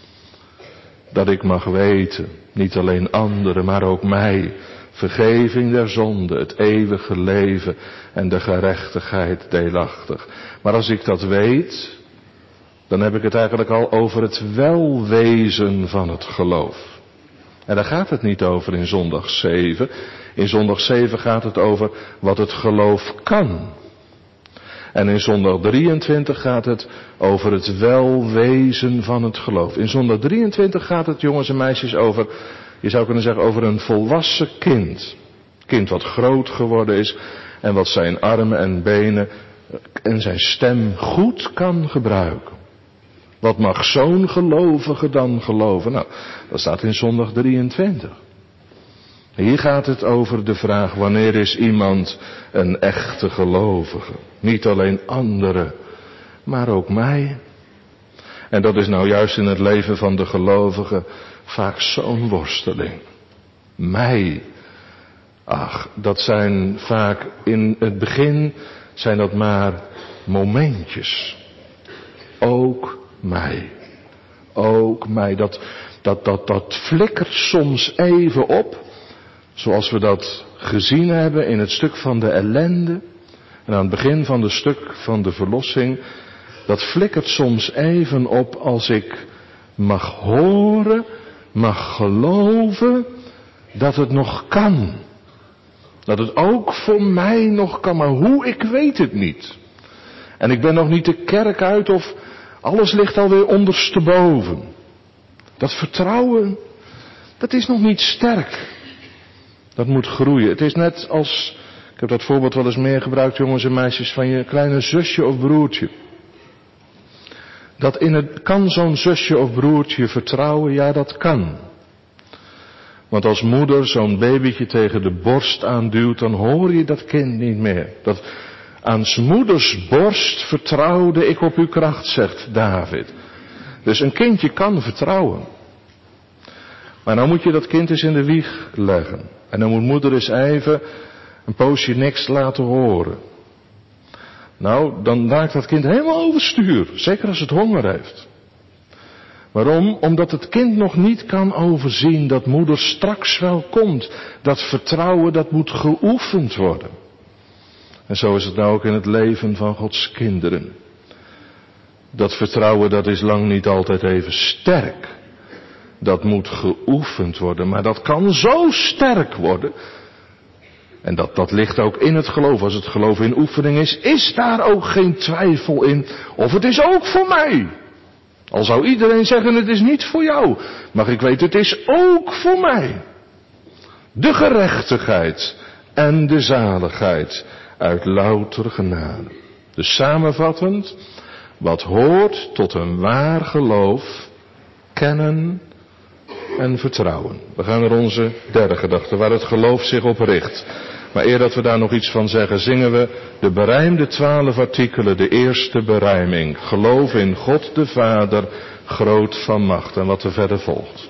dat ik mag weten, niet alleen anderen, maar ook mij, vergeving der zonde, het eeuwige leven en de gerechtigheid deelachtig. Maar als ik dat weet, dan heb ik het eigenlijk al over het welwezen van het geloof. En daar gaat het niet over in zondag 7. In zondag 7 gaat het over wat het geloof kan. En in zondag 23 gaat het over het welwezen van het geloof. In zondag 23 gaat het, jongens en meisjes, over, je zou kunnen zeggen, over een volwassen kind. Kind wat groot geworden is en wat zijn armen en benen en zijn stem goed kan gebruiken. Wat mag zo'n gelovige dan geloven? Nou, dat staat in zondag 23. Hier gaat het over de vraag, wanneer is iemand een echte gelovige? Niet alleen anderen, maar ook mij. En dat is nou juist in het leven van de gelovige vaak zo'n worsteling. Mij. Ach, dat zijn vaak in het begin zijn dat maar momentjes. Ook mij. Ook mij. Dat flikkert soms even op. Zoals we dat gezien hebben in het stuk van de ellende. En aan het begin van het stuk van de verlossing. Dat flikkert soms even op als ik mag horen, mag geloven dat het nog kan. Dat het ook voor mij nog kan, maar hoe, ik weet het niet. En ik ben nog niet de kerk uit of alles ligt alweer ondersteboven. Dat vertrouwen, dat is nog niet sterk. Dat moet groeien. Het is net als, ik heb dat voorbeeld wel eens meer gebruikt, jongens en meisjes, van je kleine zusje of broertje. Kan zo'n zusje of broertje vertrouwen? Ja, dat kan. Want als moeder zo'n babytje tegen de borst aanduwt, dan hoor je dat kind niet meer. Dat aan 's moeders borst vertrouwde ik op uw kracht, zegt David. Dus een kindje kan vertrouwen. Maar nou moet je dat kind eens in de wieg leggen. En dan moet moeder eens even een poosje niks laten horen. Nou, dan raakt dat kind helemaal overstuur. Zeker als het honger heeft. Waarom? Omdat het kind nog niet kan overzien dat moeder straks wel komt. Dat vertrouwen, dat moet geoefend worden. En zo is het nou ook in het leven van Gods kinderen. Dat vertrouwen, dat is lang niet altijd even sterk. Dat moet geoefend worden, maar dat kan zo sterk worden. En dat ligt ook in het geloof. Als het geloof in oefening is daar ook geen twijfel in. Of het is ook voor mij. Al zou iedereen zeggen, het is niet voor jou. Maar ik weet, het is ook voor mij. De gerechtigheid en de zaligheid uit louter genade. Dus samenvattend, wat hoort tot een waar geloof, kennen en vertrouwen. We gaan naar onze derde gedachte, waar het geloof zich op richt. Maar eer dat we daar nog iets van zeggen, zingen we de berijmde 12 artikelen, de eerste berijming. Geloof in God de Vader, groot van macht. En wat er verder volgt.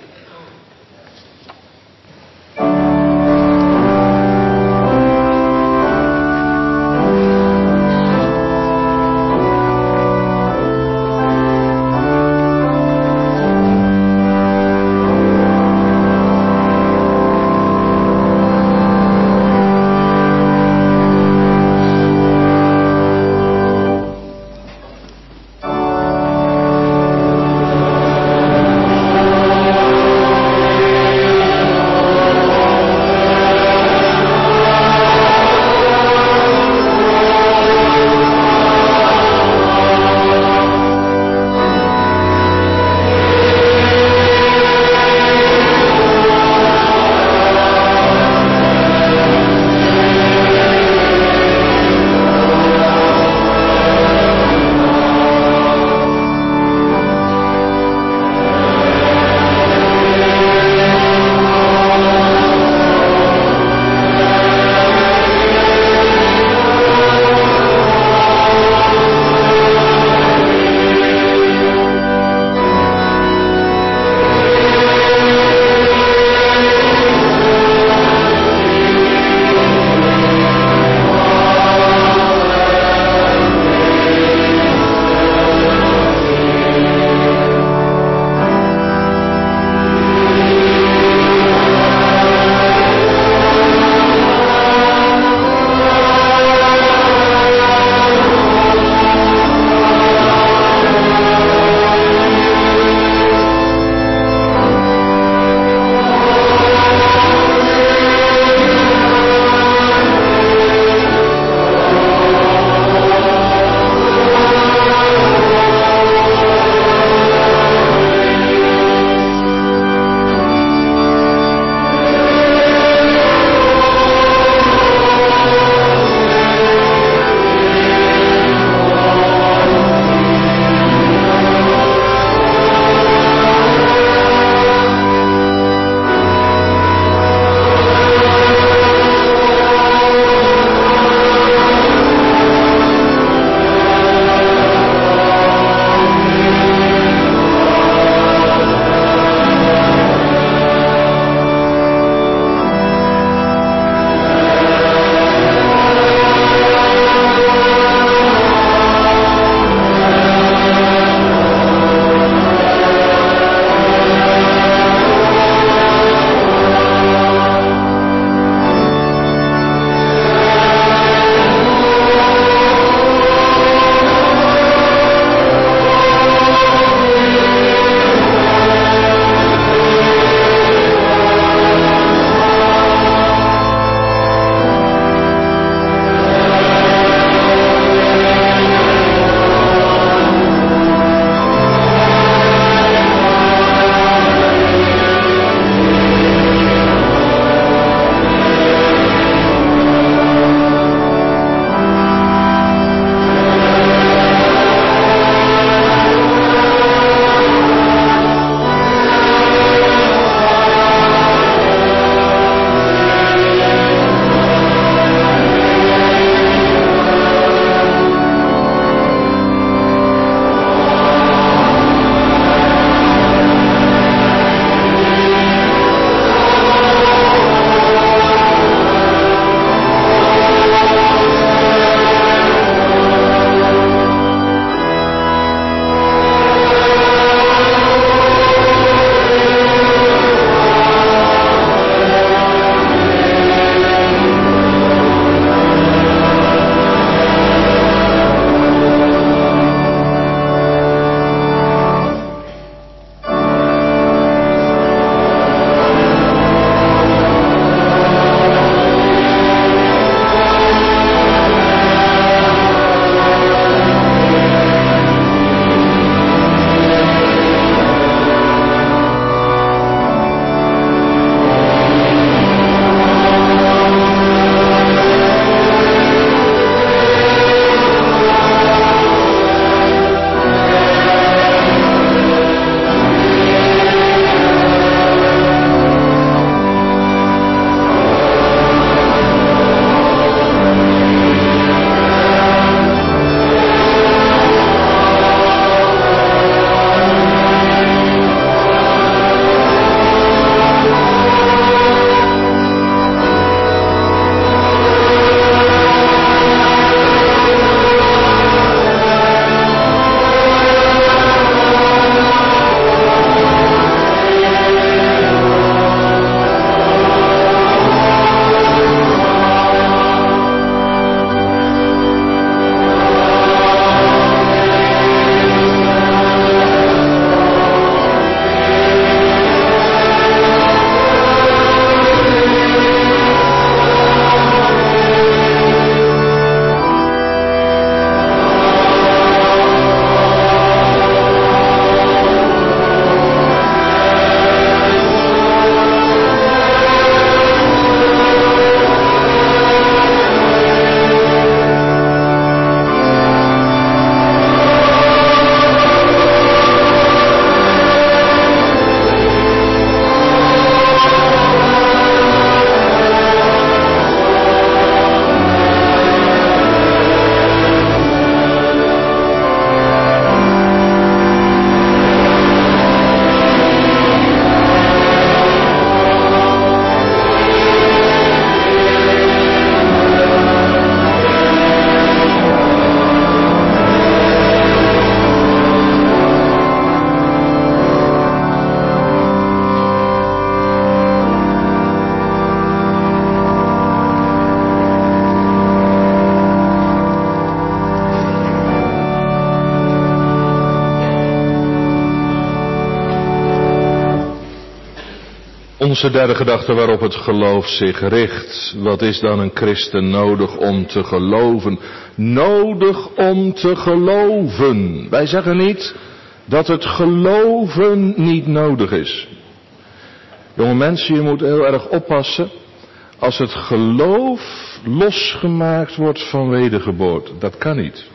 Onze derde gedachte waarop het geloof zich richt. Wat is dan een christen nodig om te geloven? Nodig om te geloven. Wij zeggen niet dat het geloven niet nodig is. Jonge mensen, je moet heel erg oppassen als het geloof losgemaakt wordt van wedergeboorte. Dat kan niet.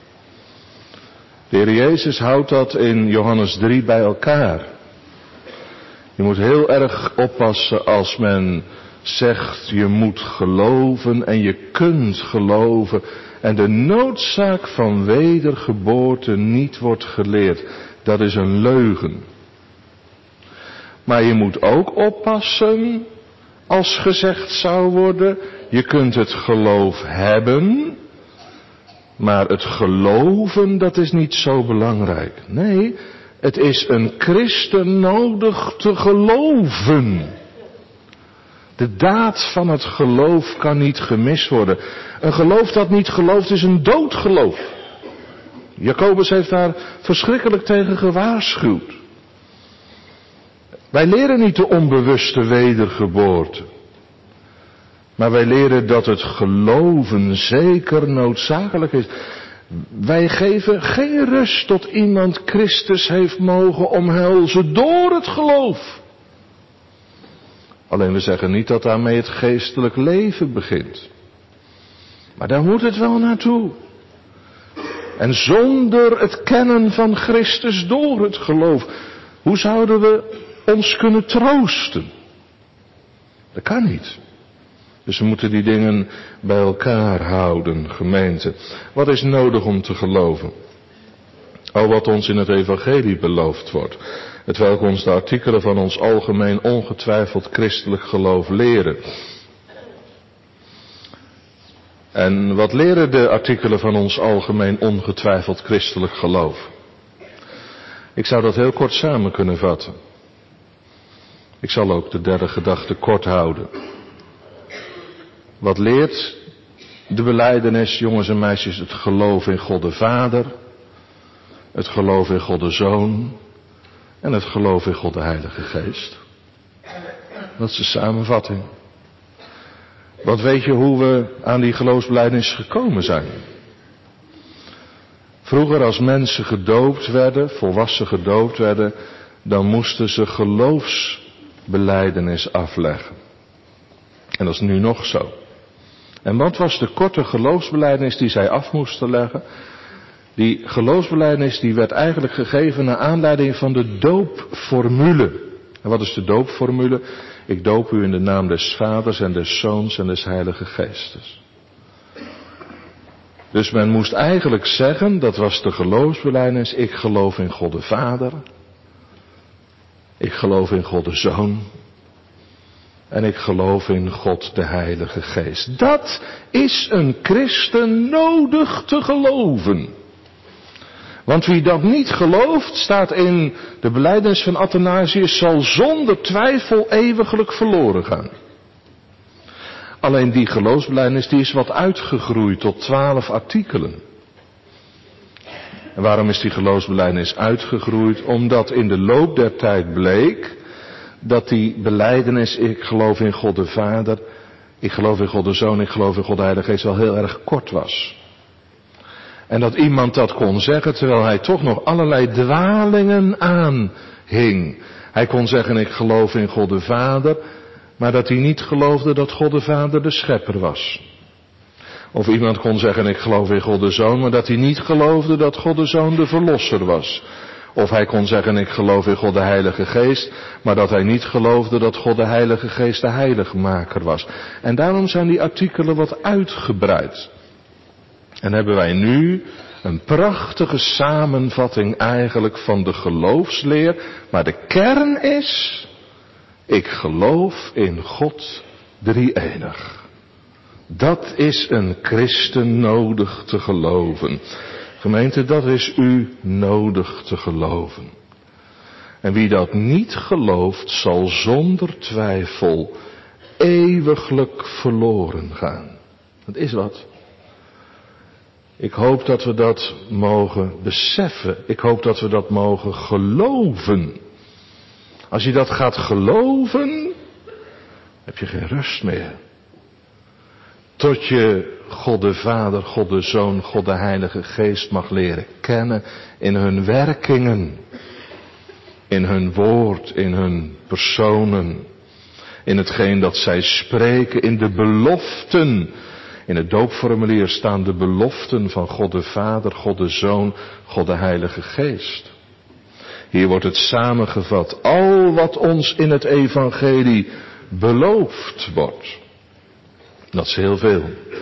De Heer Jezus houdt dat in Johannes 3 bij elkaar. Je moet heel erg oppassen als men zegt je moet geloven en je kunt geloven en de noodzaak van wedergeboorte niet wordt geleerd. Dat is een leugen. Maar je moet ook oppassen als gezegd zou worden, je kunt het geloof hebben, maar het geloven dat is niet zo belangrijk. Nee, het is een christen nodig te geloven. De daad van het geloof kan niet gemist worden. Een geloof dat niet gelooft is een doodgeloof. Jacobus heeft daar verschrikkelijk tegen gewaarschuwd. Wij leren niet de onbewuste wedergeboorte. Maar wij leren dat het geloven zeker noodzakelijk is. Wij geven geen rust tot iemand Christus heeft mogen omhelzen door het geloof. Alleen we zeggen niet dat daarmee het geestelijk leven begint. Maar daar moet het wel naartoe. En zonder het kennen van Christus door het geloof, hoe zouden we ons kunnen troosten? Dat kan niet. Dus we moeten die dingen bij elkaar houden, gemeente. Wat is nodig om te geloven? Al wat ons in het evangelie beloofd wordt. Hetwelk ons de artikelen van ons algemeen ongetwijfeld christelijk geloof leren. En wat leren de artikelen van ons algemeen ongetwijfeld christelijk geloof? Ik zou dat heel kort samen kunnen vatten. Ik zal ook de derde gedachte kort houden. Wat leert de belijdenis, jongens en meisjes? Het geloof in God de Vader, het geloof in God de Zoon en het geloof in God de Heilige Geest. Dat is de samenvatting. Want weet je hoe we aan die geloofsbelijdenis gekomen zijn? Vroeger als mensen gedoopt werden, volwassen gedoopt werden, dan moesten ze geloofsbelijdenis afleggen. En dat is nu nog zo. En wat was de korte geloofsbelijdenis die zij af moesten leggen? Die geloofsbelijdenis die werd eigenlijk gegeven naar aanleiding van de doopformule. En wat is de doopformule? Ik doop u in de naam des Vaders en des Zoons en des Heilige Geestes. Dus men moest eigenlijk zeggen, dat was de geloofsbelijdenis, ik geloof in God de Vader. Ik geloof in God de Zoon. En ik geloof in God de Heilige Geest. Dat is een christen nodig te geloven. Want wie dat niet gelooft, staat in de belijdenis van Athanasius, zal zonder twijfel eeuwiglijk verloren gaan. Alleen die geloofsbelijdenis die is wat uitgegroeid tot 12 artikelen. En waarom is die geloofsbelijdenis uitgegroeid? Omdat in de loop der tijd bleek dat die belijdenis, ik geloof in God de Vader, ik geloof in God de Zoon, ik geloof in God de Heilige Geest, wel heel erg kort was. En dat iemand dat kon zeggen terwijl hij toch nog allerlei dwalingen aanhing. Hij kon zeggen ik geloof in God de Vader, maar dat hij niet geloofde dat God de Vader de schepper was. Of iemand kon zeggen ik geloof in God de Zoon, maar dat hij niet geloofde dat God de Zoon de verlosser was. Of hij kon zeggen ik geloof in God de Heilige Geest, maar dat hij niet geloofde dat God de Heilige Geest de heiligmaker was. En daarom zijn die artikelen wat uitgebreid. En hebben wij nu een prachtige samenvatting eigenlijk van de geloofsleer. Maar de kern is, ik geloof in God drie-enig. Dat is een christen nodig te geloven. Gemeente, dat is u nodig te geloven. En wie dat niet gelooft, zal zonder twijfel eeuwiglijk verloren gaan. Dat is wat. Ik hoop dat we dat mogen beseffen. Ik hoop dat we dat mogen geloven. Als je dat gaat geloven, heb je geen rust meer. Tot je God de Vader, God de Zoon, God de Heilige Geest mag leren kennen in hun werkingen. In hun woord, in hun personen. In hetgeen dat zij spreken, in de beloften. In het doopformulier staan de beloften van God de Vader, God de Zoon, God de Heilige Geest. Hier wordt het samengevat. Al wat ons in het evangelie beloofd wordt. Dat is heel veel.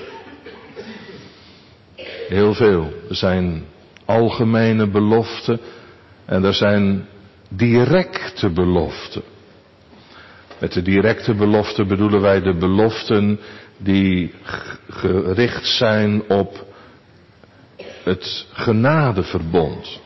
Heel veel. Er zijn algemene beloften en er zijn directe beloften. Met de directe beloften bedoelen wij de beloften die gericht zijn op het genadeverbond.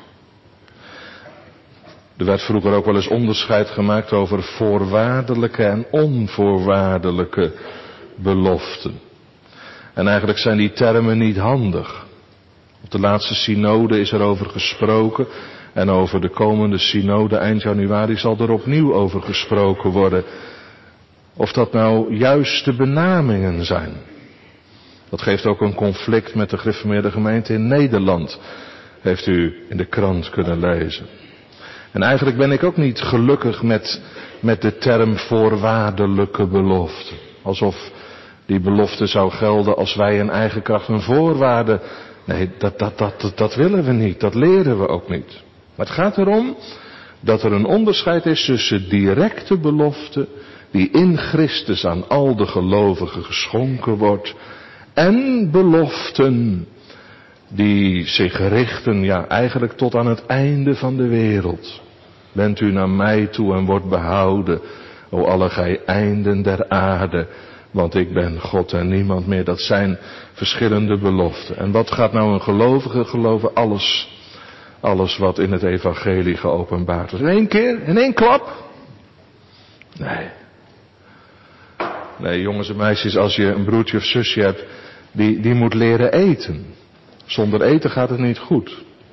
Er werd vroeger ook wel eens onderscheid gemaakt over voorwaardelijke en onvoorwaardelijke beloften. En eigenlijk zijn die termen niet handig. Op de laatste synode is er over gesproken. En over de komende synode eind januari zal er opnieuw over gesproken worden. Of dat nou juiste benamingen zijn. Dat geeft ook een conflict met de gereformeerde gemeente in Nederland. Heeft u in de krant kunnen lezen. En eigenlijk ben ik ook niet gelukkig met de term voorwaardelijke belofte. Alsof die belofte zou gelden als wij in eigen kracht een voorwaarde. Nee, dat willen we niet. Dat leren we ook niet. Maar het gaat erom dat er een onderscheid is tussen directe belofte die in Christus aan al de gelovigen geschonken wordt en beloften die zich richten, ja eigenlijk tot aan het einde van de wereld. Wend u naar mij toe en wordt behouden, o alle gij einden der aarde, want ik ben God en niemand meer. Dat zijn verschillende beloften. En wat gaat nou een gelovige geloven? Alles wat in het evangelie geopenbaard is. In één keer? In één klap? Nee, jongens en meisjes, als je een broertje of zusje hebt, die moet leren eten. Zonder eten gaat het niet goed.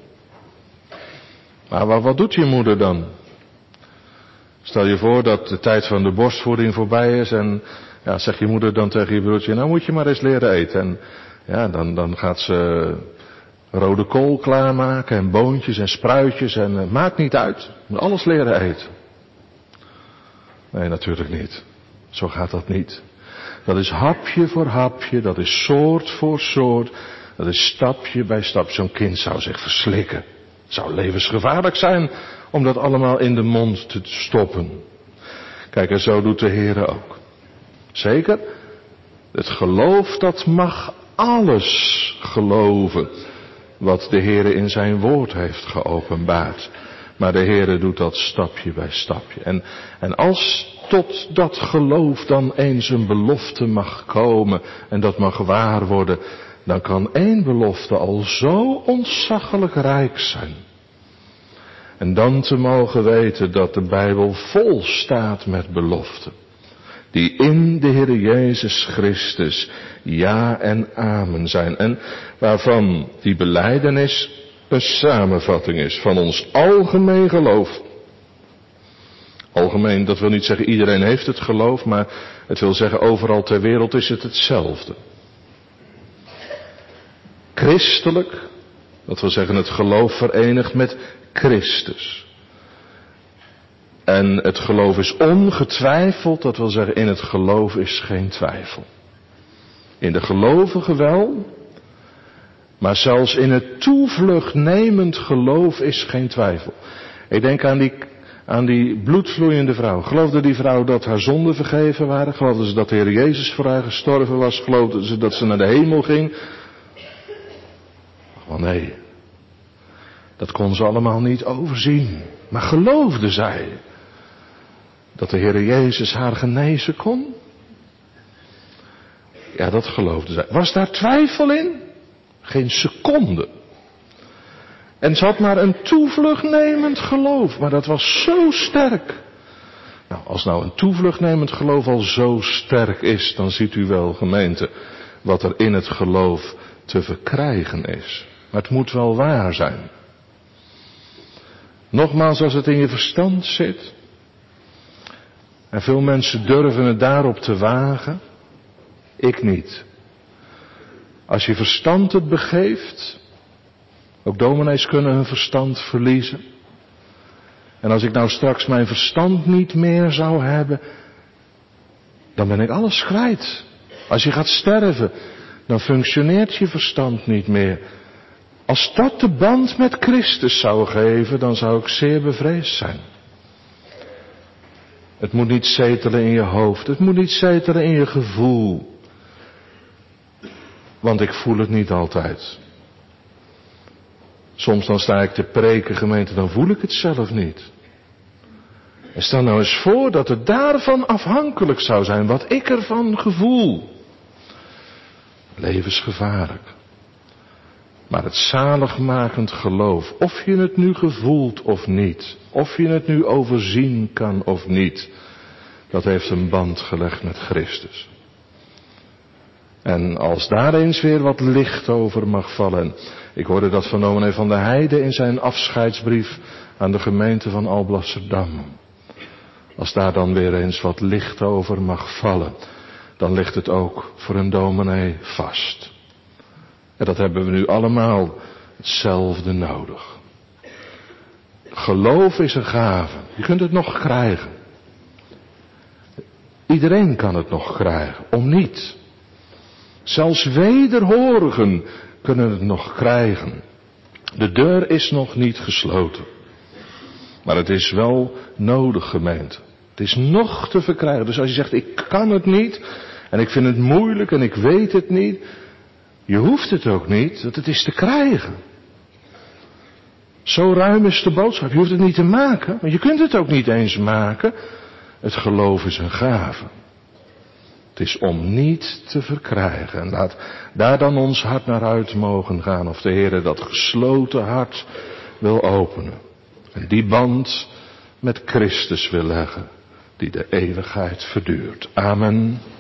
Maar wat doet je moeder dan? Stel je voor dat de tijd van de borstvoeding voorbij is en ja, zegt je moeder dan tegen je broertje, nou moet je maar eens leren eten. En ja, dan gaat ze rode kool klaarmaken en boontjes en spruitjes en maakt niet uit. Je moet alles leren eten. Nee, natuurlijk niet. Zo gaat dat niet. Dat is hapje voor hapje, dat is soort voor soort, dat is stapje bij stap. Zo'n kind zou zich verslikken. Het zou levensgevaarlijk zijn om dat allemaal in de mond te stoppen. Kijk, en zo doet de Heer ook. Zeker, het geloof dat mag alles geloven wat de Heer in zijn woord heeft geopenbaard. Maar de Heer doet dat stapje bij stapje. En als tot dat geloof dan eens een belofte mag komen en dat mag waar worden, dan kan één belofte al zo ontzaglijk rijk zijn. En dan te mogen weten dat de Bijbel vol staat met beloften. Die in de Heer Jezus Christus ja en amen zijn. En waarvan die belijdenis een samenvatting is van ons algemeen geloof. Algemeen, dat wil niet zeggen iedereen heeft het geloof, maar het wil zeggen overal ter wereld is het hetzelfde. Christelijk, dat wil zeggen het geloof verenigd met Christus. En het geloof is ongetwijfeld, dat wil zeggen in het geloof is geen twijfel. In de gelovigen wel, maar zelfs in het toevluchtnemend geloof is geen twijfel. Ik denk aan die bloedvloeiende vrouw. Geloofde die vrouw dat haar zonden vergeven waren? Geloofde ze dat de Heer Jezus voor haar gestorven was? Geloofde ze dat ze naar de hemel ging? Oh nee, dat kon ze allemaal niet overzien. Maar geloofde zij dat de Heer Jezus haar genezen kon? Ja, dat geloofde zij. Was daar twijfel in? Geen seconde. En ze had maar een toevluchtnemend geloof, maar dat was zo sterk. Nou, als nou een toevluchtnemend geloof al zo sterk is, dan ziet u wel, gemeente, wat er in het geloof te verkrijgen is. Maar het moet wel waar zijn. Nogmaals, als het in je verstand zit, En veel mensen durven het daarop te wagen. Ik niet. Als je verstand het begeeft. Ook dominees kunnen hun verstand verliezen. En als ik nou straks mijn verstand niet meer zou hebben. Dan ben ik alles kwijt. Als je gaat sterven. Dan functioneert je verstand niet meer. Als dat de band met Christus zou geven. Dan zou ik zeer bevreesd zijn. Het moet niet zetelen in je hoofd. Het moet niet zetelen in je gevoel. Want ik voel het niet altijd. Soms dan sta ik te preken, gemeente, dan voel ik het zelf niet. En stel nou eens voor dat het daarvan afhankelijk zou zijn wat ik ervan gevoel. Levensgevaarlijk. Maar het zaligmakend geloof, of je het nu gevoelt of niet, of je het nu overzien kan of niet, dat heeft een band gelegd met Christus. En als daar eens weer wat licht over mag vallen. Ik hoorde dat van dominee Van der Heijden in zijn afscheidsbrief aan de gemeente van Alblasserdam. Als daar dan weer eens wat licht over mag vallen, dan ligt het ook voor een dominee vast. En dat hebben we nu allemaal hetzelfde nodig. Geloof is een gave. Je kunt het nog krijgen. Iedereen kan het nog krijgen, om niet. Zelfs wederhorigen kunnen het nog krijgen. De deur is nog niet gesloten. Maar het is wel nodig, gemeente. Het is nog te verkrijgen. Dus als je zegt, ik kan het niet. En ik vind het moeilijk en ik weet het niet. Je hoeft het ook niet, want het is te krijgen. Zo ruim is de boodschap. Je hoeft het niet te maken, maar je kunt het ook niet eens maken. Het geloof is een gave. Het is om niet te verkrijgen. En laat daar dan ons hart naar uit mogen gaan. Of de Heer dat gesloten hart wil openen. En die band met Christus wil leggen. Die de eeuwigheid verduurt. Amen.